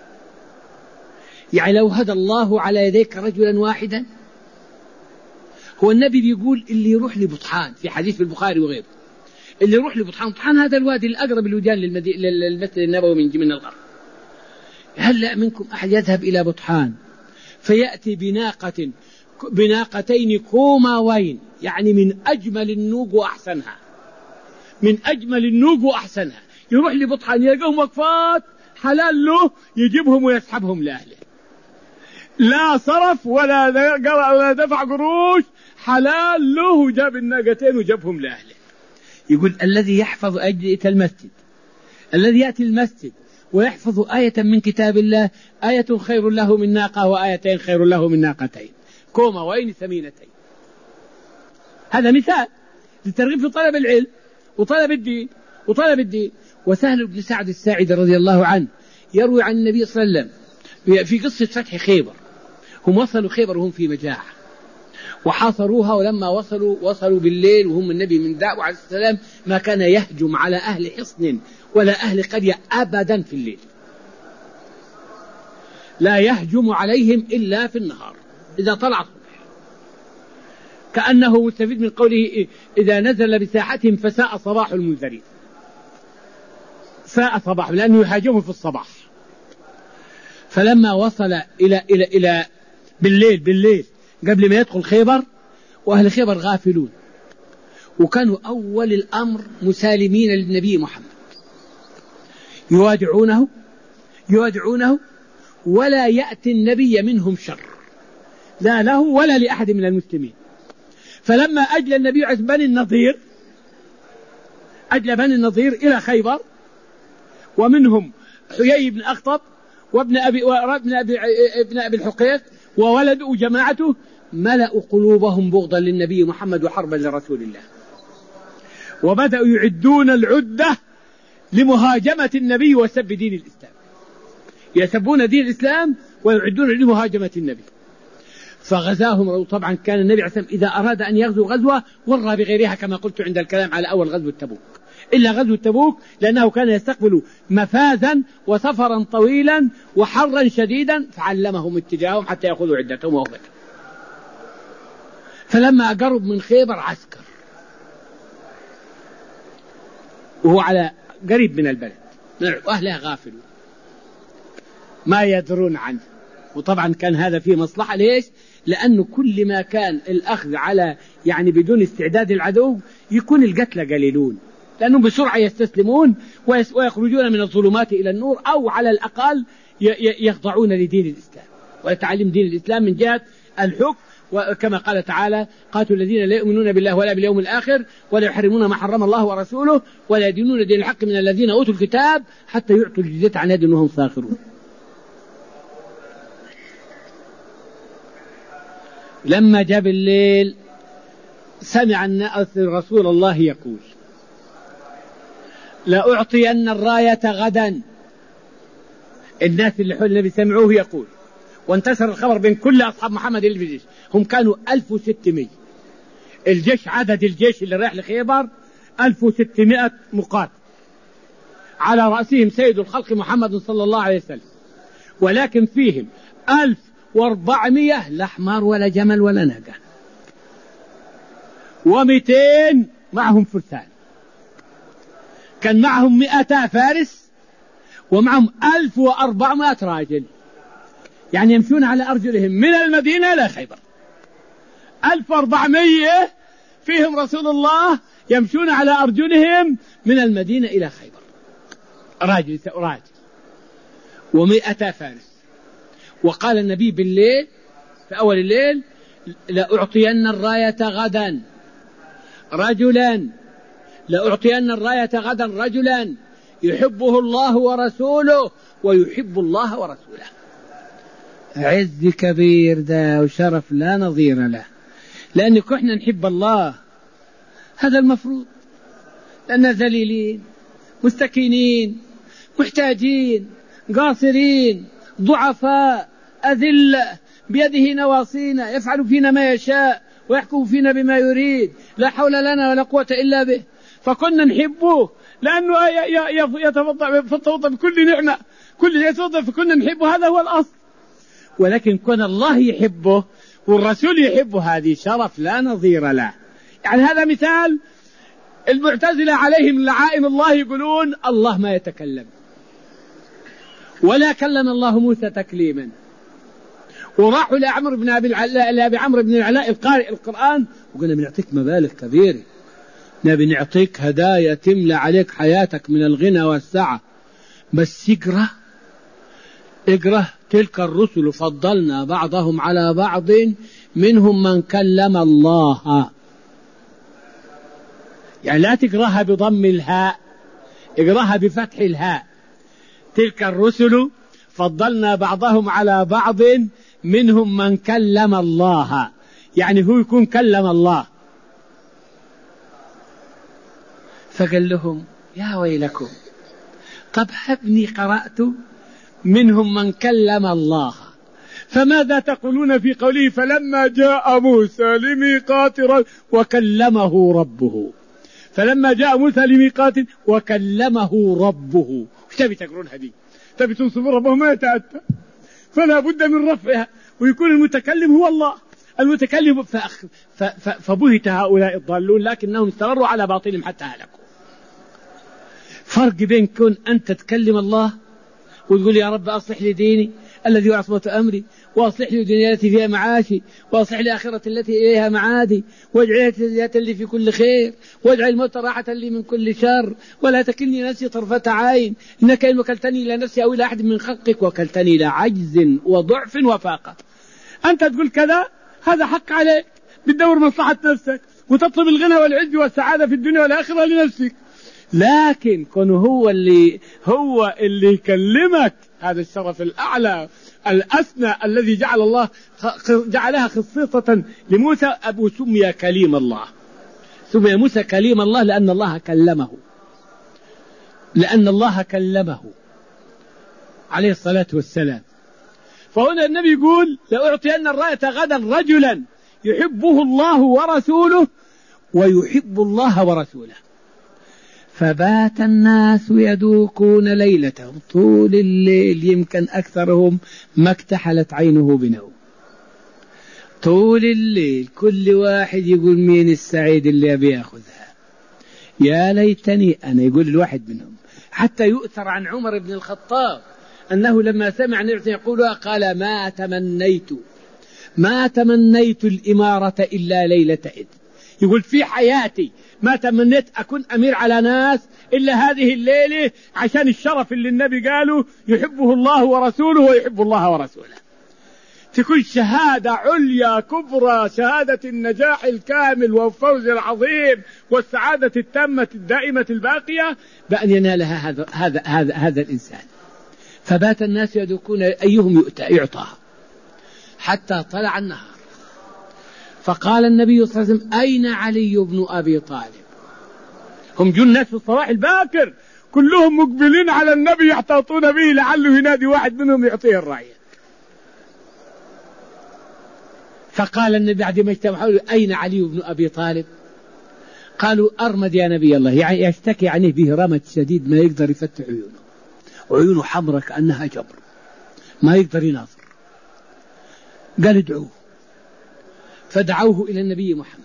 يعني لو هدى الله على يديك رجلا واحدا، هو النبي بيقول اللي يروح لبطحان في حديث في البخاري وغيره، اللي يروح لبطحان، بطحان هذا الوادي الأقرب الوديان للمسجد النبوي من من الغرب، هل لا منكم أحد يذهب إلى بطحان فيأتي بناقة بناقتين كوماوين، يعني من أجمل النوق وأحسنها، من أجمل النوق وأحسنها، يروح لبطحان يلقاهم وقفات حلال له يجيبهم ويسحبهم لأهله، لا صرف ولا ولا دفع قروش، حلال له وجاب الناقتين وجابهم لأهله. يقول الذي يحفظ أجزئة المسجد، الذي يأتي المسجد ويحفظ آية من كتاب الله، آية خير له من ناقة وآيتين خير له من ناقتين كوماوين ثمينتين. هذا مثال للترغيب في طلب العلم وطلب الدين وطلب الدين. وسهل بن سعد الساعدي رضي الله عنه يروي عن النبي صلى الله عليه وسلم في قصة فتح خيبر، هم وصلوا خيبر وهم في مجاعة وحاصروها، ولما وصلوا وصلوا بالليل وهم النبي من دعوة عليه السلام ما كان يهجم على أهل حصن ولا أهل قرية أبدا في الليل، لا يهجم عليهم إلا في النهار إذا طلع الصبح، كأنه مستفيد من قوله إذا نزل بساحتهم فساء صباح المنذرين، ساء صباح لأنه يهاجمهم في الصباح. فلما وصل إلى إلى إلى بالليل بالليل قبل ما يدخل خيبر، وأهل خيبر غافلون، وكانوا أول الأمر مسالمين للنبي محمد، يوادعونه يوادعونه ولا يأتي النبي منهم شر، لا له ولا لأحد من المسلمين. فلما أجل النبي عز بني النضير أجل بني النضير إلى خيبر، ومنهم حيي بن أخطب وابن أبي وابن أبي ابن أبي الحقيق وولده وجماعته، ملأوا قلوبهم بغضا للنبي محمد وحربا لرسول الله. وبدأوا يعدون العدة لمهاجمة النبي وسب دين الإسلام، يسبون دين الإسلام ويعدون لمهاجمة النبي. فغزاهم. طبعا كان النبي عليه الصلاة والسلام إذا أراد أن يغزو غزوة ورى بغيرها كما قلت عند الكلام على أول غزوة تبوك، إلا غزوة تبوك لأنه كان يستقبل مفازا وسفرا طويلا وحرا شديدا فعلمهم اتجاههم حتى يأخذوا عدتهم ووقتهم. فلما قرب من خيبر عسكر وهو على قريب من البلد أهلها غافلون ما يدرون عنه. وطبعا كان هذا فيه مصلحة. ليش؟ لأنه كل ما كان الأخذ على يعني بدون استعداد العدو يكون القتلى قليلون، لأنهم بسرعة يستسلمون ويخرجون من الظلمات إلى النور، أو على الأقل يخضعون لدين الإسلام ويتعلم دين الإسلام من جهة الحكم. وكما قال تعالى: قاتلوا الذين لا يؤمنون بالله ولا باليوم الآخر ولا يحرمون ما حرم الله ورسوله ولا يدينون دين الحق من الذين أوتوا الكتاب حتى يعطوا الجزية عن يد وهم صاغرون. لما جاء الليل سمع الناس رسول الله يقول: لأعطين الراية غدا. الناس اللي حول النبي سمعوه يقول، وانتشر الخبر بين كل أصحاب محمد اللي في الجيش. هم كانوا ألف وستمائة الجيش، عدد الجيش اللي رايح لخيبر ألف وستمائة مقاتل، على رأسهم سيد الخلق محمد صلى الله عليه وسلم، ولكن فيهم ألف وأربعمائة لا حمار ولا جمل ولا ناقة، ومئتين معهم فرسان. كان معهم مئتا فارس ومعهم ألف وأربعمائة راجل، يعني يمشون على أرجلهم من المدينة إلى خيبر. ألف وأربعمائة فيهم رسول الله يمشون على أرجلهم من المدينة إلى خيبر، راجل راجل ومئتا فارس. وقال النبي بالليل في أول الليل: لأعطين الراية غدا رجلا لأعطين الراية غدا رجلا يحبه الله ورسوله ويحب الله ورسوله. عز كبير ده وشرف لا نظير له، لأنك احنا نحب الله، هذا المفروض، لأننا ذليلين مستكينين محتاجين قاصرين ضعفاء أذلة، بيده نواصينا، يفعل فينا ما يشاء ويحكم فينا بما يريد، لا حول لنا ولا قوة إلا به. فكنا نحبه لأنه يتفضل بكل نعمة، كل يتفضل فكنا نحبه، هذا هو الأصل. ولكن كون الله يحبه والرسول يحبه هذه شرف لا نظير له. يعني هذا مثال. المعتزلة عليهم لعائن الله يقولون الله ما يتكلم، ولا كلم الله موسى تكليما. وراحوا لعمرو بن أبي العلاء لأبي عمرو بن العلاء القارئ القرآن وقلنا بنعطيك مبالغ كبيرة، نبي نعطيك هدايا تملى عليك حياتك من الغنى والسعة، بس اقرأ اقرأ تلك الرسل فضلنا بعضهم على بعض منهم من كلم الله. يعني لا تقرأها بضم الهاء، اقرأها بفتح الهاء. تلك الرسل فضلنا بعضهم على بعض منهم من كلم الله، يعني هو يكون كلم الله. فقال لهم: يا ويلكم، طب هبني قرأت منهم من كلم الله، فماذا تقولون في قوله فلما جاء موسى لميقات وكلمه ربه؟ فلما جاء موسى لميقات وكلمه ربه، ايش تبي تقولون هذه؟ تبي تنصبوا ربه ما يتأتى، فلا بد من رفعها ويكون المتكلم هو الله المتكلم. فبهت هؤلاء الضالون لكنهم استمروا على باطلهم حتى هلكوا. فرق بين كون أنت تكلم الله وتقول يا رب أصلح لي ديني الذي هو عصمة أمري، وأصلح لي دنيا التي فيها معاشي، وأصلح لي آخرة التي إليها معادي، واجعلها تزكية لي في كل خير، واجعل الموت راحة لي من كل شر، ولا تكلني نفسي طرفة عين، إنك إن وكلتني إلى نفسي أو إلى أحد من خلقك وكلتني إلى عجز وضعف وفاقة. أنت تقول كذا، هذا حق عليك، بتدور مصلحة نفسك وتطلب الغنى والعز والسعادة في الدنيا والآخرة لنفسك. لكن كونه هو اللي هو اللي يكلمك، هذا الشرف الأعلى الأسنى الذي جعل الله جعلها خصيصة لموسى. أبو سمي كليم الله، سمي موسى كليم الله لأن الله كلمه لأن الله كلمه عليه الصلاة والسلام. فهنا النبي يقول لأعطين الراية غدا رجلا يحبه الله ورسوله ويحب الله ورسوله. فبات الناس يدوكون ليلتهم طول الليل، يمكن أكثرهم ما اكتحلت عينه بنوم. طول الليل كل واحد يقول مين السعيد اللي أبي أخذها، يا ليتني أنا، يقول الواحد منهم. حتى يؤثر عن عمر بن الخطاب أنه لما سمع نبي يقولها قال ما تمنيت ما تمنيت الإمارة إلا ليلة إذ، يقول في حياتي ما تمنيت أكون أمير على ناس إلا هذه الليلة، عشان الشرف اللي النبي قاله يحبه الله ورسوله ويحب الله ورسوله. تكون شهادة عليا كبرى، شهادة النجاح الكامل والفوز العظيم والسعادة التامة الدائمة الباقية بأن ينالها هذا هذا هذا هذا الإنسان. فبات الناس يدوكون أيهم يعطاها حتى طلع النهار. فقال النبي صلى الله عليه وسلم أين علي بن أبي طالب؟ هم جو الناس في الصباح الباكر كلهم مقبلين على النبي يحتاطون به لعله ينادي واحد منهم يعطيه الراية. فقال النبي بعد ما اجتمعوا أين علي بن أبي طالب؟ قالوا أرمد يا نبي الله، يعني يشتكي عنه به رمد شديد ما يقدر يفتح عيونه، وعيونه حمرة كأنها جبر ما يقدر يناظر. قال ادعوه، فدعوه إلى النبي محمد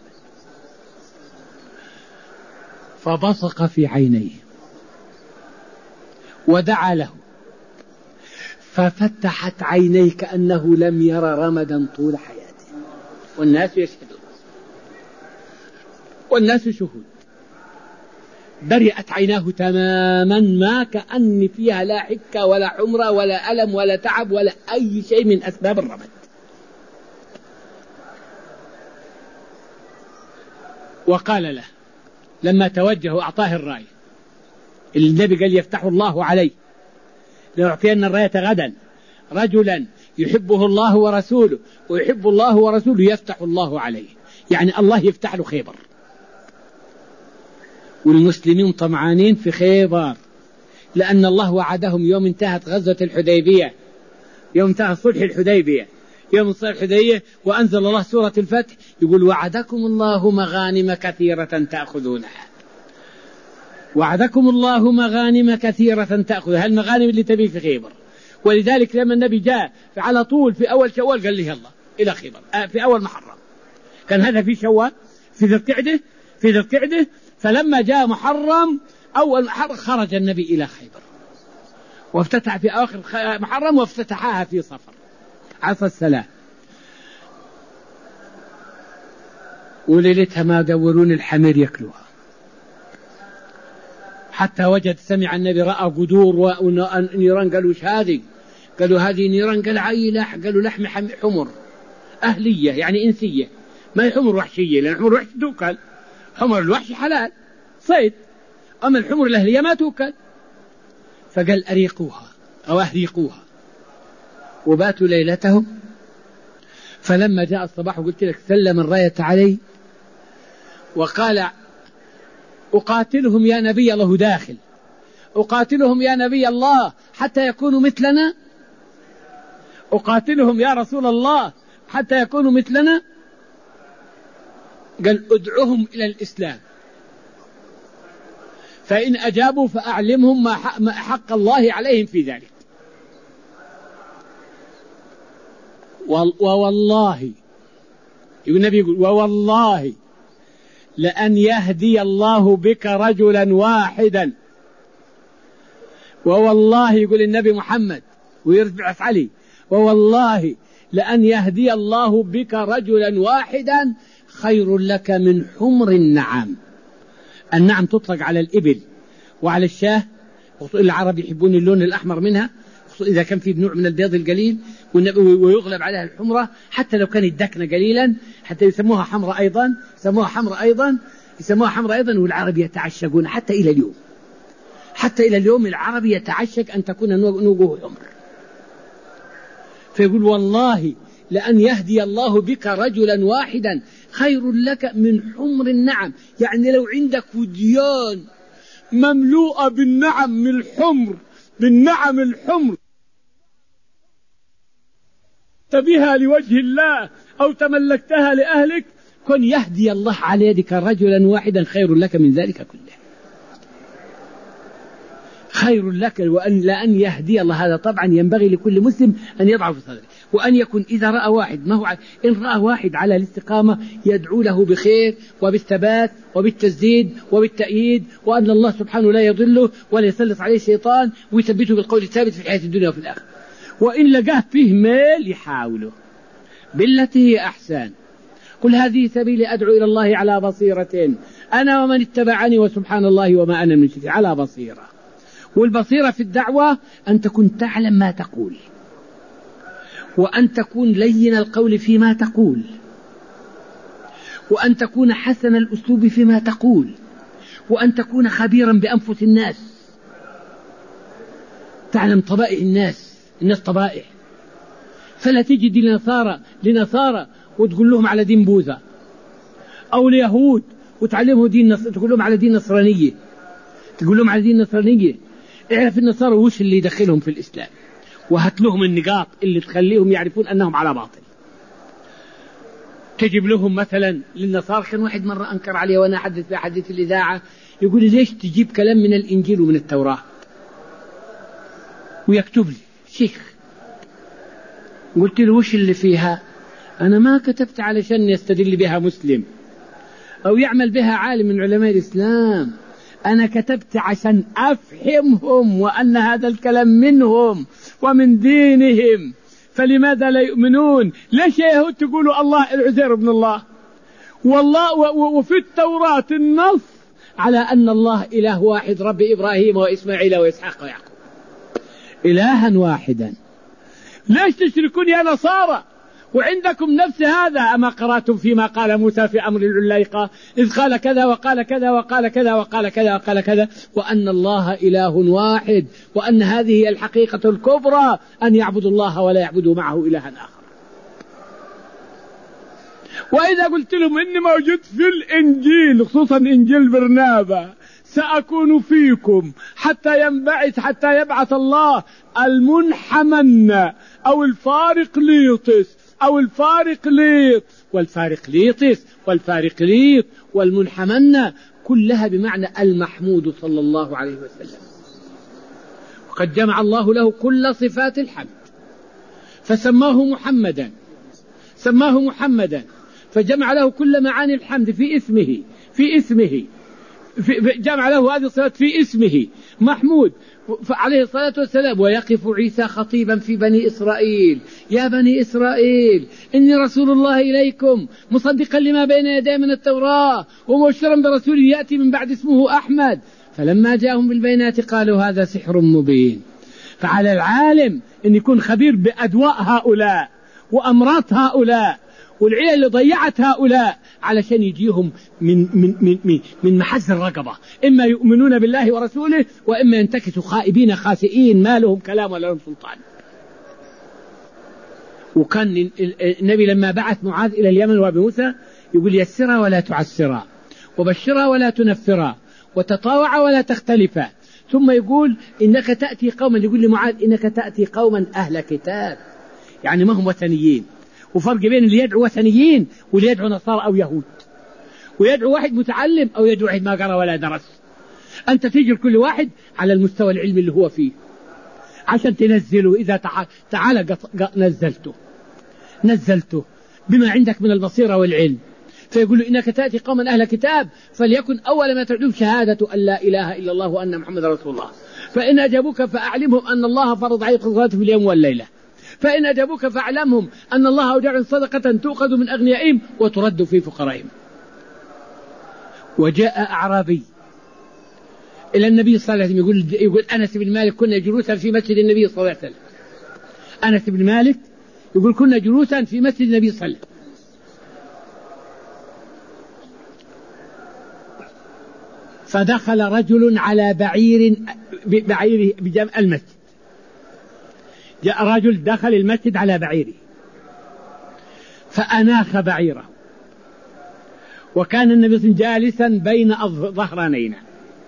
فبصق في عينيه ودعا له ففتحت عينيه كأنه لم يرى رمدا طول حياته، والناس يشهدون والناس شهود. برئت عيناه تماما، ما كأن فيها لا حكة ولا حمرة ولا ألم ولا تعب ولا أي شيء من أسباب الرمد. وقال له لما توجه أعطاه الراية اللي النبي قال يفتح الله عليه، ليعطين الراية غدا رجلا يحبه الله ورسوله ويحب الله ورسوله يفتح الله عليه، يعني الله يفتح له خيبر. والمسلمين طمعانين في خيبر لأن الله وعدهم يوم انتهت غزوة الحديبية، يوم انتهى صلح الحديبية، يوم صلح الحديبية وأنزل الله سورة الفتح يقول وعدكم الله مغانم كثيرة تأخذونها، وعدكم الله مغانم كثيرة تأخذها، المغانم اللي تبي في خيبر. ولذلك لما النبي جاء على طول في أول شوال قال له يلا إلى خيبر، في أول محرم، كان هذا في شوال في ذي القعدة في ذي القعدة فلما جاء محرم أول محرم خرج النبي إلى خيبر وافتتح في آخر محرم وافتتحها في صفر عصر السلام. وليلتها ما دورون الحمير يأكلوها حتى وجد سمع النبي رأى قدور ونيران. قالوا ايش هذه؟ قالوا هذه نيران. قال عي لح قالوا لحم حمر أهلية يعني إنسية، ما هي حمر وحشية، لأن حمر وحش توكل، حمر الوحش حلال صيد، أما الحمر الأهلية ما توكل. فقال أريقوها أو أهريقوها وباتوا ليلتهم. فلما جاء الصباح وقلت لك سلم الراية علي وقال أقاتلهم يا نبي الله، داخل أقاتلهم يا نبي الله حتى يكونوا مثلنا، أقاتلهم يا رسول الله حتى يكونوا مثلنا. قال ادعوهم إلى الإسلام فإن أجابوا فأعلمهم ما حق الله عليهم في ذلك. ووالله النبي يقول ووالله لأن يهدي الله بك رجلا واحدا، ووالله يقول النبي محمد ويرجع علي ووالله لأن يهدي الله بك رجلا واحدا خير لك من حمر النعم. النعم تطلق على الإبل وعلى الشاه، العرب يحبون اللون الأحمر منها إذا كان في نوع من البيض القليل، ويغلب عليها الحمرة حتى لو كانت دكنة قليلا، حتى يسموها حمرة أيضا يسموها حمرة أيضا يسموها حمرة أيضا. والعرب يتعشقون حتى إلى اليوم، حتى إلى اليوم العرب يتعشق أن تكون نوجه حمر. فيقول والله لأن يهدي الله بك رجلا واحدا خير لك من حمر النعم. يعني لو عندك وديان مملوءة بالنعم من الحمر، بالنعم الحمر بها لوجه الله أو تملكتها لأهلك، كن يهدي الله على يدك رجلا واحدا خير لك من ذلك كله. خير لك وأن لأن يهدي الله. هذا طبعا ينبغي لكل مسلم أن يضع في صدره، وأن يكون إذا رأى واحد، ما هو إن رأى واحد على الاستقامة يدعو له بخير وبالثبات وبالتسديد وبالتأييد، وأن الله سبحانه لا يضله ولا يسلط عليه الشيطان، ويثبته بالقول الثابت في الحياة الدنيا وفي الآخرة. وإن لقاه فيه ميل يحاوله بالتي هي أحسن. قل هذه سبيلي أدعو إلى الله على بصيرة أنا ومن اتبعني وسبحان الله وما أنا من المشركين. على بصيرة. والبصيرة في الدعوة أن تكون تعلم ما تقول، وأن تكون لين القول فيما تقول، وأن تكون حسن الأسلوب فيما تقول، وأن تكون خبيرا بأنفس الناس، تعلم طبائع الناس. الناس طبائع، فلا تجد لنصارى لنصارى وتقول لهم على دين بوذا، أو ليهود وتعلمهم دين نص... تقول لهم على دين نصرانية، تقول لهم على دين نصرانية. اعرف النصارى وش اللي يدخلهم في الإسلام، وهات لهم النقاط اللي تخليهم يعرفون أنهم على باطل. تجيب لهم مثلا للنصارى، كان واحد مرة أنكر عليه وأنا أحدث في حديث الإذاعة، يقول لي ليش تجيب كلام من الإنجيل ومن التوراة ويكتب لي شيخ؟ قلت له وش اللي فيها؟ أنا ما كتبت علشان يستدل بها مسلم أو يعمل بها عالم من علماء الإسلام، أنا كتبت عشان أفهمهم وأن هذا الكلام منهم ومن دينهم، فلماذا لا يؤمنون؟ ليش يا يهود تقولوا الله العزير ابن الله؟ والله وفي التوراة النص على أن الله إله واحد، رب إبراهيم وإسماعيل وإسحاق ويعقوب، إلها واحدا. ليش تشركون يا نصارى وعندكم نفس هذا؟ أما قرأتم فيما قال موسى في أمر العليقة إذ قال كذا وقال كذا وقال كذا وقال كذا وقال كذا، وأن الله إله واحد، وأن هذه هي الحقيقة الكبرى، أن يعبدوا الله ولا يعبدوا معه إلها آخر. وإذا قلت لهم إني موجود في الإنجيل خصوصا إنجيل برنابا سأكون فيكم حتى ينبعث حتى يبعث الله المنحمن أو الفارق ليطس أو الفارق ليط والفارق ليطس والفارق ليط والمنحمن، كلها بمعنى المحمود صلى الله عليه وسلم. وقد جمع الله له كل صفات الحمد فسماه محمدا، سماه محمدا فجمع له كل معاني الحمد في اسمه في اسمه في جمع له هذه الصفات في اسمه محمود عليه الصلاة والسلام. ويقف عيسى خطيبا في بني إسرائيل: يا بني إسرائيل إني رسول الله إليكم مصدقا لما بين يدي من التوراة ومبشرا برسول يأتي من بعد اسمه أحمد. فلما جاءهم بالبينات قالوا هذا سحر مبين. فعلى العالم أن يكون خبير بأدواء هؤلاء وأمراض هؤلاء والعيال اللي ضيعت هؤلاء علشان يجيهم من من من من, من محز الرقبة، إما يؤمنون بالله ورسوله وإما ينتكسوا خائبين خاسئين ما لهم كلام ولا لهم سلطان. وكان النبي لما بعث معاذ إلى اليمن وابي موسى يقول: يسرا ولا تعسرا، وبشرا ولا تنفرا، وتطاوعا ولا تختلفا. ثم يقول: إنك تأتي قوما، يقول لمعاذ: إنك تأتي قوما أهل كتاب، يعني ما هم وثنيين. وفرق بين اللي يدعو وثنيين واللي يدعو نصارى أو يهود، ويدعو واحد متعلم أو يدعو واحد ما قرأ ولا درس. أنت تيجي لكل واحد على المستوى العلمي اللي هو فيه عشان تنزله. إذا تعال نزلته نزلته بما عندك من البصيرة والعلم. فيقول له: إنك تأتي قوما أهل كتاب فليكن أول ما تدعوهم شهادة أن لا إله إلا الله وأن محمد رسول الله، فإن أجابوك فأعلمهم أن الله فرض عليكم الصلاة في اليوم والليلة، فإن أجابوك فاعلمهم أن الله أودع صدقة تؤخذ من أغنيائهم وترد في فقرائهم. وجاء أعرابي إلى النبي صلى الله عليه وسلم يقول, يقول أنس بن مالك: كنا جلوسا في مسجد النبي صلى الله عليه وسلم. أنس بن مالك يقول: كنا جلوسا في مسجد النبي صلى الله عليه وسلم، فدخل رجل على بعير بعيره بجمع المسجد. جاء رجل دخل المسجد على بعيره فأناخ بعيره، وكان النبي جالسا بين ظهرانينا،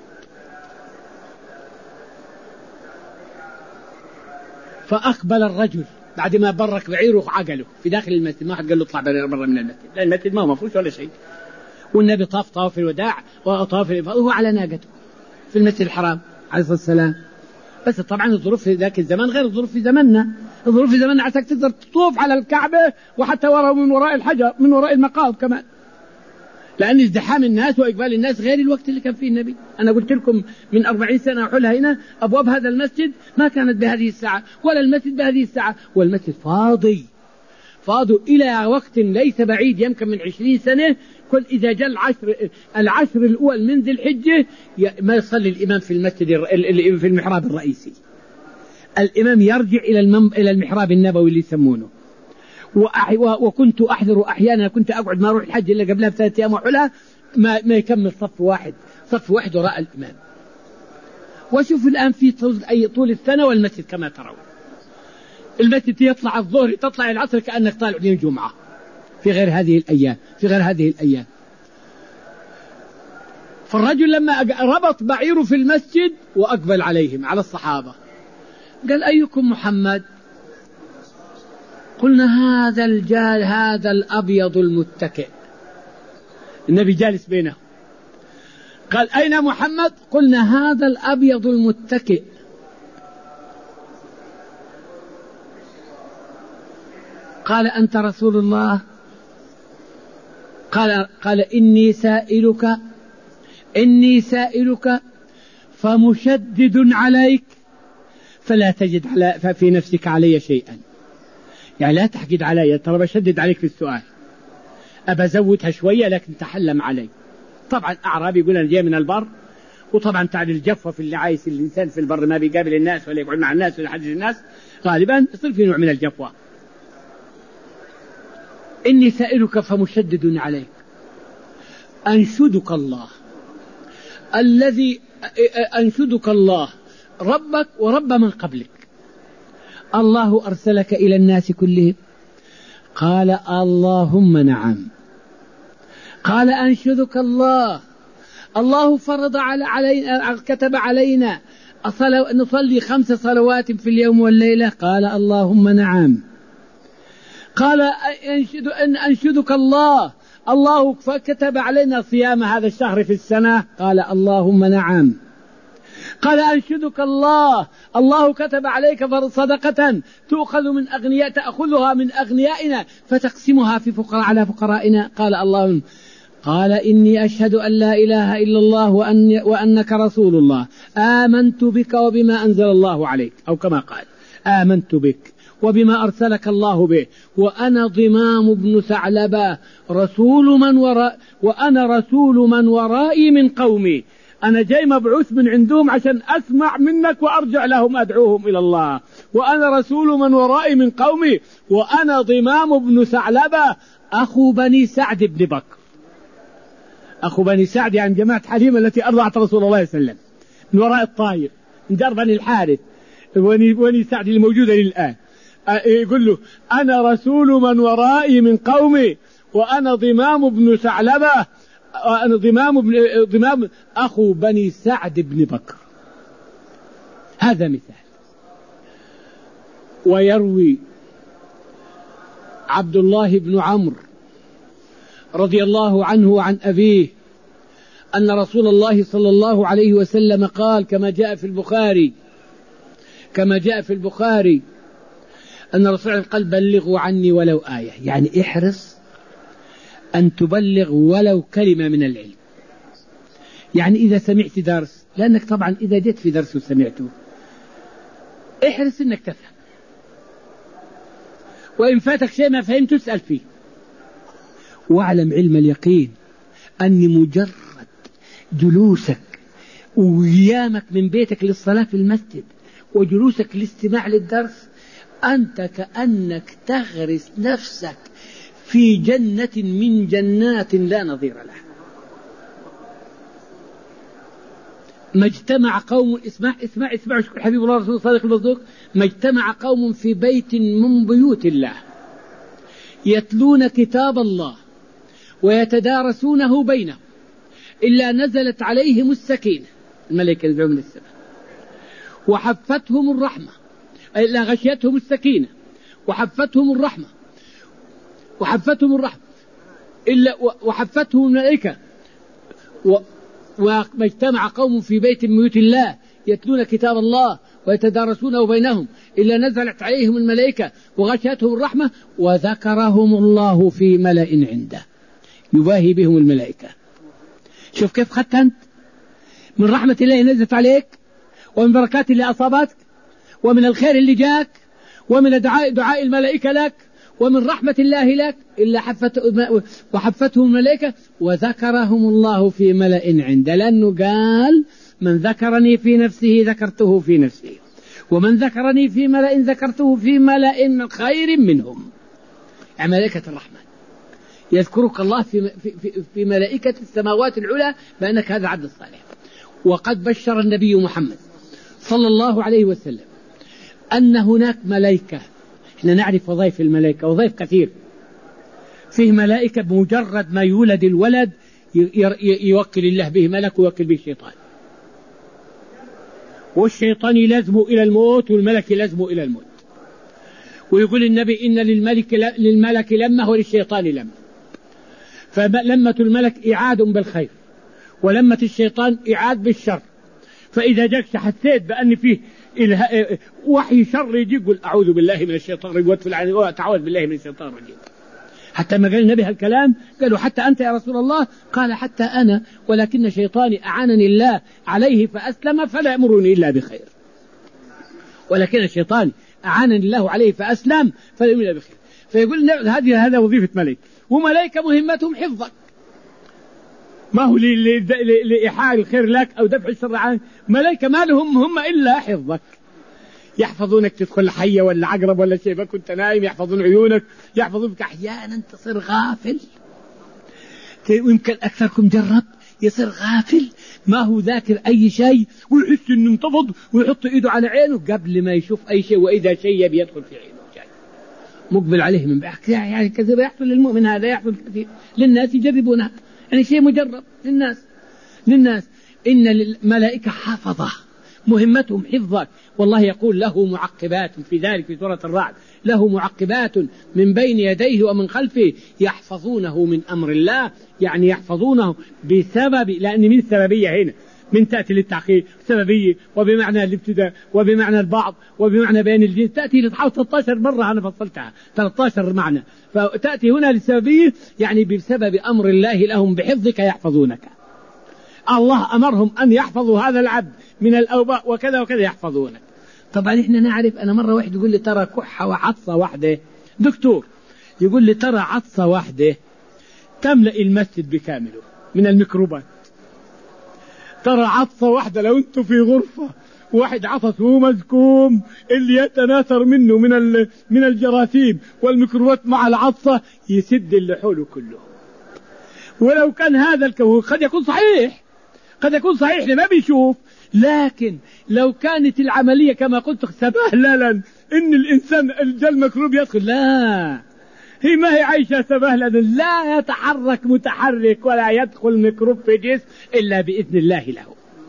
فأقبل الرجل بعد ما برك بعيره وعقله في داخل المسجد. ما حد قال له اطلع برا من المسجد، لأن المسجد ما مفروش ولا شيء، والنبي طاف طاف الوداع وطاف وهو على ناقته في المسجد الحرام عليه الصلاة والسلام. بس طبعا الظروف في ذاك الزمان غير الظروف في زماننا. الظروف في زماننا عساك تقدر تطوف على الكعبة وحتى وراء من وراء الحجر من وراء المقام كمان، لأن ازدحام الناس وإقبال الناس غير الوقت اللي كان فيه النبي. أنا قلت لكم من أربعين سنة أحولها هنا، أبواب هذا المسجد ما كانت بهذه الساعة ولا المسجد بهذه الساعة، والمسجد فاضي فاضوا إلى وقت ليس بعيد، يمكن من عشرين سنة كل إذا جاء العشر العشر الأول من ذي الحجة ما يصلي الإمام في المسجد في المحراب الرئيسي، الإمام يرجع إلى إلى المحراب النبوي اللي يسمونه. وكنت أحذر أحيانا، كنت أقعد ما أروح الحج إلا قبلها بثلاثة أيام وحولها ما, ما يكمل صف واحد صف واحد وراء الإمام. وشوف الآن في أي طول السنة والمسجد كما ترون، المسجد يطلع الظهر تطلع العصر كأنك طالع يوم الجمعة، في غير هذه الأيام في غير هذه الأيام. فالرجل لما ربط بعيره في المسجد وأقبل عليهم على الصحابة قال أيكم محمد؟ قلنا هذا الجال هذا الأبيض المتكئ، النبي جالس بينه. قال أين محمد؟ قلنا هذا الأبيض المتكئ. قال أنت رسول الله؟ قال, قال إني سائلك إني سائلك فمشدد عليك فلا تجد على في نفسك علي شيئا، يعني لا تحقد علي، ترى بشدد عليك في السؤال، أبى أزودها شوية لكن تحلم علي. طبعا أعرابي يقول أنا جاي من البر، وطبعا تعال الجفة في اللي عايز الإنسان في البر ما بيقابل الناس ولا يقعد مع الناس ولا يحدث الناس، غالبا يصير في نوع من الجفوة. إني سائلك فمشدد عليك، أنشدك الله الذي أنشدك الله ربك ورب من قبلك، الله أرسلك إلى الناس كلهم؟ قال اللهم نعم. قال أنشدك الله الله فرض على علينا كتب علينا نصلي خمس صلوات في اليوم والليلة؟ قال اللهم نعم. قال أنشد أن أنشدك الله الله كتب علينا صيام هذا الشهر في السنة؟ قال اللهم نعم. قال أنشدك الله الله كتب عليك صدقة تؤخذ من أغنياء تأخذها من أغنيائنا فتقسمها في فقراء على فقرائنا؟ قال اللهم. قال إني أشهد أن لا إله إلا الله وأن وأنك رسول الله، آمنت بك وبما أنزل الله عليك، أو كما قال آمنت بك وبما أرسلك الله به، وأنا ضمام بن ثعلبة رسول من وراء وأنا رسول من ورائي من قومي، أنا جاي مبعوث من عندهم عشان أسمع منك وأرجع لهم أدعوهم إلى الله، وأنا رسول من ورائي من قومي، وأنا ضمام بن ثعلبة أخو بني سعد بن بكر. أخو بني سعد يعني جماعة حليمة التي أرضعت رسول الله صلى الله عليه وسلم من وراء الطائف، من دار بني الحارث بني سعد اللي موجودة للآن. يقول له أنا رسول من ورائي من قومي وأنا ضمام بن ثعلبة أنا ضمام بن ضمام أخو بني سعد بن بكر. هذا مثال. ويروي عبد الله بن عمرو رضي الله عنه وعن أبيه أن رسول الله صلى الله عليه وسلم قال كما جاء في البخاري كما جاء في البخاري أن الرسول قال بلغوا عني ولو آية، يعني احرص أن تبلغ ولو كلمة من العلم. يعني إذا سمعت درس، لأنك طبعا إذا جيت في درس وسمعته احرص أنك تفهم، وإن فاتك شيء ما فهمت تسأل فيه. واعلم علم اليقين أن مجرد جلوسك وقيامك من بيتك للصلاة في المسجد وجلوسك للاستماع للدرس أنت كأنك تغرس نفسك في جنة من جنات لا نظير لها. ما اجتمع قوم اسمع اسمع اسمع شكر حبيب الله رسول الصادق المصدوق ما اجتمع قوم في بيت من بيوت الله يتلون كتاب الله ويتدارسونه بينهم إلا نزلت عليهم السكينة، الملائكة ينزلون من السماء، وحفتهم الرحمة، إلا غشيتهم السكينة وحفتهم الرحمة وحفتهم الرحمة إلا وحفتهم الملائكة. وما اجتمع قوم في بيت من بيوت الله يتلون كتاب الله ويتدارسونه بينهم إلا نزلت عليهم الملائكة وغشيتهم الرحمة وذكرهم الله في ملأ عنده يباهي بهم الملائكة. شوف كيف خدت أنت من رحمة الله نزلت عليك، ومن بركات اللي أصابتك، ومن الخير اللي جاك، ومن دعاء, دعاء الملائكة لك، ومن رحمة الله لك، إلا حفت وحفتهم الملائكة وذكرهم الله في ملأ عنده، لأنه قال من ذكرني في نفسه ذكرته في نفسه، ومن ذكرني في ملأ ذكرته في ملأ خير منهم. يعني ملائكة الرحمن يذكرك الله في, في, في, في ملائكة السماوات العلى بأنك هذا عبد الصالح. وقد بشر النبي محمد صلى الله عليه وسلم أن هناك ملائكة، احنا نعرف وظائف الملائكة، وظائف كثير. فيه ملائكة بمجرد ما يولد الولد يوكل الله به ملك ويوكل به الشيطان، والشيطان يلزم إلى الموت والملك يلزم إلى الموت. ويقول النبي إن للملك للملك لمة وللشيطان لمة، فلمة الملك إعاد بالخير ولمة الشيطان إعاد بالشر. فإذا جاك حسيت بأن فيه وحي شر يجي يقول أعوذ بالله من الشيطان الرجيم وتعوذ بالله من الشيطان الرجيم. حتى ما قال النبي هالكلام قالوا حتى أنت يا رسول الله؟ قال حتى أنا، ولكن شيطاني أعانني الله عليه فأسلم فلا يأمرني إلا بخير. ولكن الشيطان أعانني الله عليه فأسلم فلا يأمرني إلا بخير. فيقول هذه هذا وظيفة ملائكة، وملائكة مهمتهم حفظك، ما هو لإيحاء الخير لك أو دفع الشر عنك. ملائكة ما لهم مهمة إلا حفظك، يحفظونك تدخل حية ولا عقرب ولا شيء كنت نايم، يحفظون عيونك، يحفظونك. أحيانا تصير غافل، ويمكن أكثركم جرب يصير غافل ما هو ذاكر أي شيء، ويحس إنه انتفض ويحط إيده على عينه قبل ما يشوف أي شيء، وإذا شيء بيدخل في عينه جاي مقبل عليه من بعد. يعني كثير يحصل للمؤمن، هذا يحصل كثير للناس يجربونها، يعني شيء مجرب للناس للناس إن الملائكة حافظة مهمتهم حفظك. والله يقول له معقبات في ذلك في سورة الرعد، له معقبات من بين يديه ومن خلفه يحفظونه من أمر الله، يعني يحفظونه بسبب، لأن من السببية هنا من تأتي للتعقيد سببية وبمعنى الابتداء وبمعنى البعض وبمعنى بين الجنس، تأتي لتحاول ثلاثة عشر مرة أنا فصلتها ثلاثة عشر معنى، فتأتي هنا للسببية يعني بسبب أمر الله لهم بحفظك يحفظونك. الله أمرهم أن يحفظوا هذا العبد من الأوباء وكذا وكذا يحفظونك. طبعا إحنا نعرف، أنا مرة واحد يقول لي ترى كحة وعطسة واحدة، دكتور يقول لي ترى عطسة واحدة تملأ المسجد بكامله من الميكروبات. ترى عطسة واحدة لو أنتم في غرفة واحد عطس وهو مزكوم اللي يتناثر منه من من الجراثيم والميكروبات مع العطسة يسد اللي حوله كله. ولو كان هذا الكون قد يكون صحيح، قد يكون صحيح لما بيشوف، لكن لو كانت العملية كما قلت سبهللا إن الإنسان الميكروب يدخل، لا هي ما هي عايشة سبهللا، لا يتحرك متحرك ولا يدخل ميكروب في جسم إلا بإذن الله له.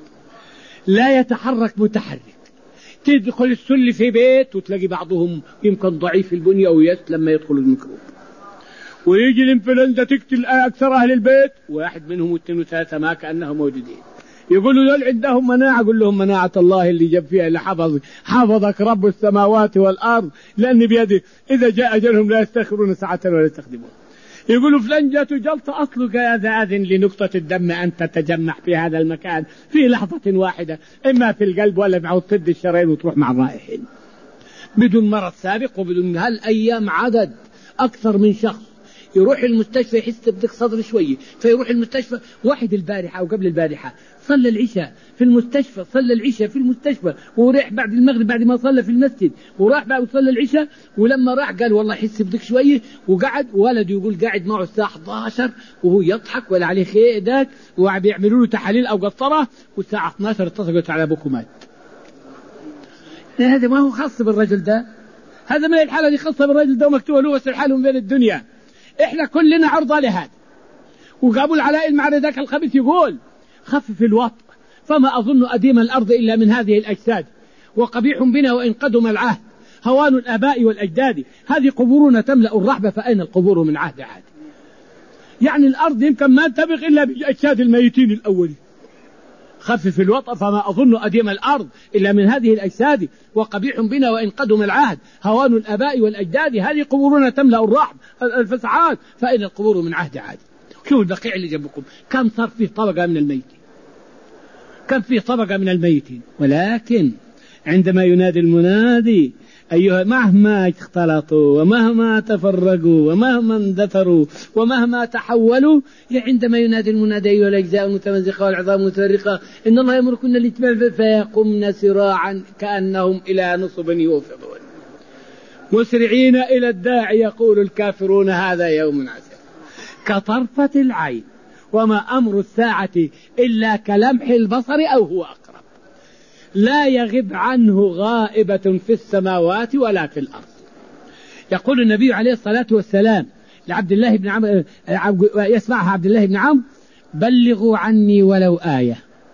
لا يتحرك متحرك. تدخل السل في بيت وتلاقي بعضهم يمكن ضعيف البنية أو يس لما يدخل الميكروب، ويجي الانفلونزا تقتل أكثر أهل البيت، واحد منهم واثنين وثلاثة ما كأنهم موجودين. يقولوا دول عندهم مناعة، قل لهم مناعة الله اللي جاب فيها اللي حفظ حفظك رب السماوات والأرض، لأن بيده إذا جاء أجلهم لا يستخرون ساعة ولا يستخدمون. يقولوا فلان جاته جلطة، أصلك هذا آذن لنقطة الدم أن تتجمع في هذا المكان في لحظة واحدة، إما في القلب ولا معه تسد الشرايين وتروح مع الرائحين بدون مرض سابق وبدون. هالأيام عدد أكثر من شخص يروح المستشفى يحس بدك صدر شوية فيروح المستشفى. واحد البارحة أو قبل البارحة صلى العشاء في المستشفى، صلى العشاء في المستشفى وريح بعد المغرب بعد ما صلى في المسجد وراح بعد وصلى العشاء، ولما راح قال والله يحس بدك شوية، وقعد ولده يقول قاعد معه الساعة إحدى عشر وهو يضحك ولا عليه خير ذاك وبيعملوا له تحاليل أو قطرة، والساعة اثنتي عشرة اتصلت على أبوكم مات. هذا ما هو خاص بالرجل ده، هذا ما هي الحالة اللي خاصة بالرجل ده مكتوبة له وسر حاله من بين الدنيا. إحنا كلنا عرضة لهذا. وقابل العلاء المعري ذاك الخبيث يقول خفف الوطء فما أظن أديم الأرض إلا من هذه الأجساد وقبيح بنا وإن قدم العهد هوان الآباء والأجداد هذه قبورنا تملأ الرحبة فأين القبور من عهد عهد. يعني الأرض يمكن ما تبغ إلا بأجساد الميتين الأولين. خفف الوطأ فما أظن أديم الأرض إلا من هذه الأجساد وقبيح بنا وإن قدم العهد هوان الآباء والأجداد هذه قبورنا تملأ الرحب الفسعات فأين القبور من عهد عهد. شوفوا البقيع اللي جنبكم كم صار فيه طبقة من الميتين، كم فيه طبقة من الميتين. ولكن عندما ينادي المنادي أيها مهما اختلطوا ومهما تفرقوا ومهما اندثروا ومهما تحولوا عندما ينادي المنادي أيها الأجزاء المتمزقة والعظام المتفرقة إن الله يأمركن للاتباع فيقمن سراعا كأنهم إلى نصب يوفضون مسرعين إلى الداعي يقول الكافرون هذا يوم عسير كطرفة العين وما أمر الساعة إلا كلمح البصر أو هو أقرب لا يغب عنه غائبة في السماوات ولا في الأرض. يقول النبي عليه الصلاة والسلام لعبد الله بن عمرو يسمعها عبد الله بن عمرو بلغوا عني ولو آية.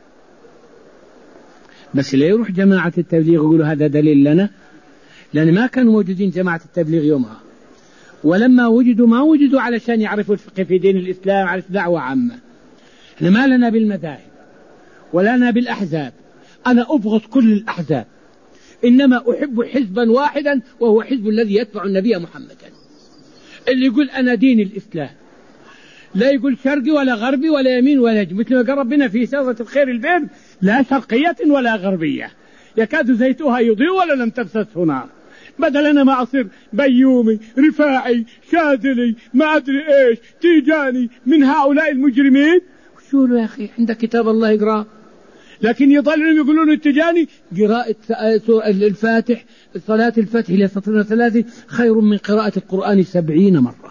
بس لا يروح جماعة التبليغ يقولوا هذا دليل لنا، لأن ما كانوا موجودين جماعة التبليغ يومها، ولما وجدوا ما وجدوا علشان يعرفوا الفقه في دين الإسلام على دعوة عامة. احنا ما لنا بالمذاهب ولا لنا بالأحزاب. أنا أبغض كل الأحزاب إنما أحب حزبا واحدا وهو حزب الذي يتبع النبي محمدا اللي يقول أنا دين الإسلام لا يقول شرقي ولا غربي ولا يمين ولا جنوب مثل ما قال ربنا في سورة الخير البيض لا شرقية ولا غربية يكاد زيتها يضيء ولا لم تمسسه نار. بدل أنا ما أصير بيومي رفاعي شاذلي ما أدري إيش تيجاني من هؤلاء المجرمين. وشو له يا أخي عندك كتاب الله يقرأ، لكن يضلون يقولون التجاني قراءة الفاتح صلاة الفتح إلى سطرين ثلاثة خير من قراءة القرآن سبعين مرة.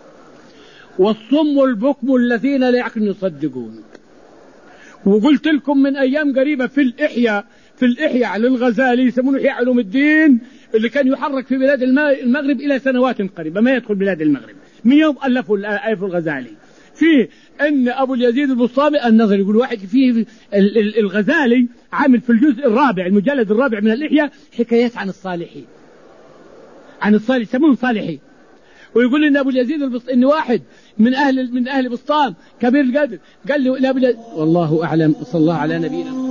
والصم البكم الذين لا يعقلون يصدقون. وقلت لكم من أيام قريبة في الإحياء في الإحياء على الغزالي يسمونه إحياء علوم الدين اللي كان يحرك في بلاد المغرب إلى سنوات قريبة ما يدخل بلاد المغرب من يوم ألفوا آية الغزالي فيه أن أبو اليزيد البسطامي النظري يقول واحد فيه الغزالي عامل في الجزء الرابع المجلد الرابع من الإحياء حكايات عن الصالحين عن الصالح يسمون صالحين. ويقول إن أبو اليزيد البسطامي إن واحد من أهل من أهل بسطام كبير القدر قال له لا والله أعلم صلى الله على نبينا.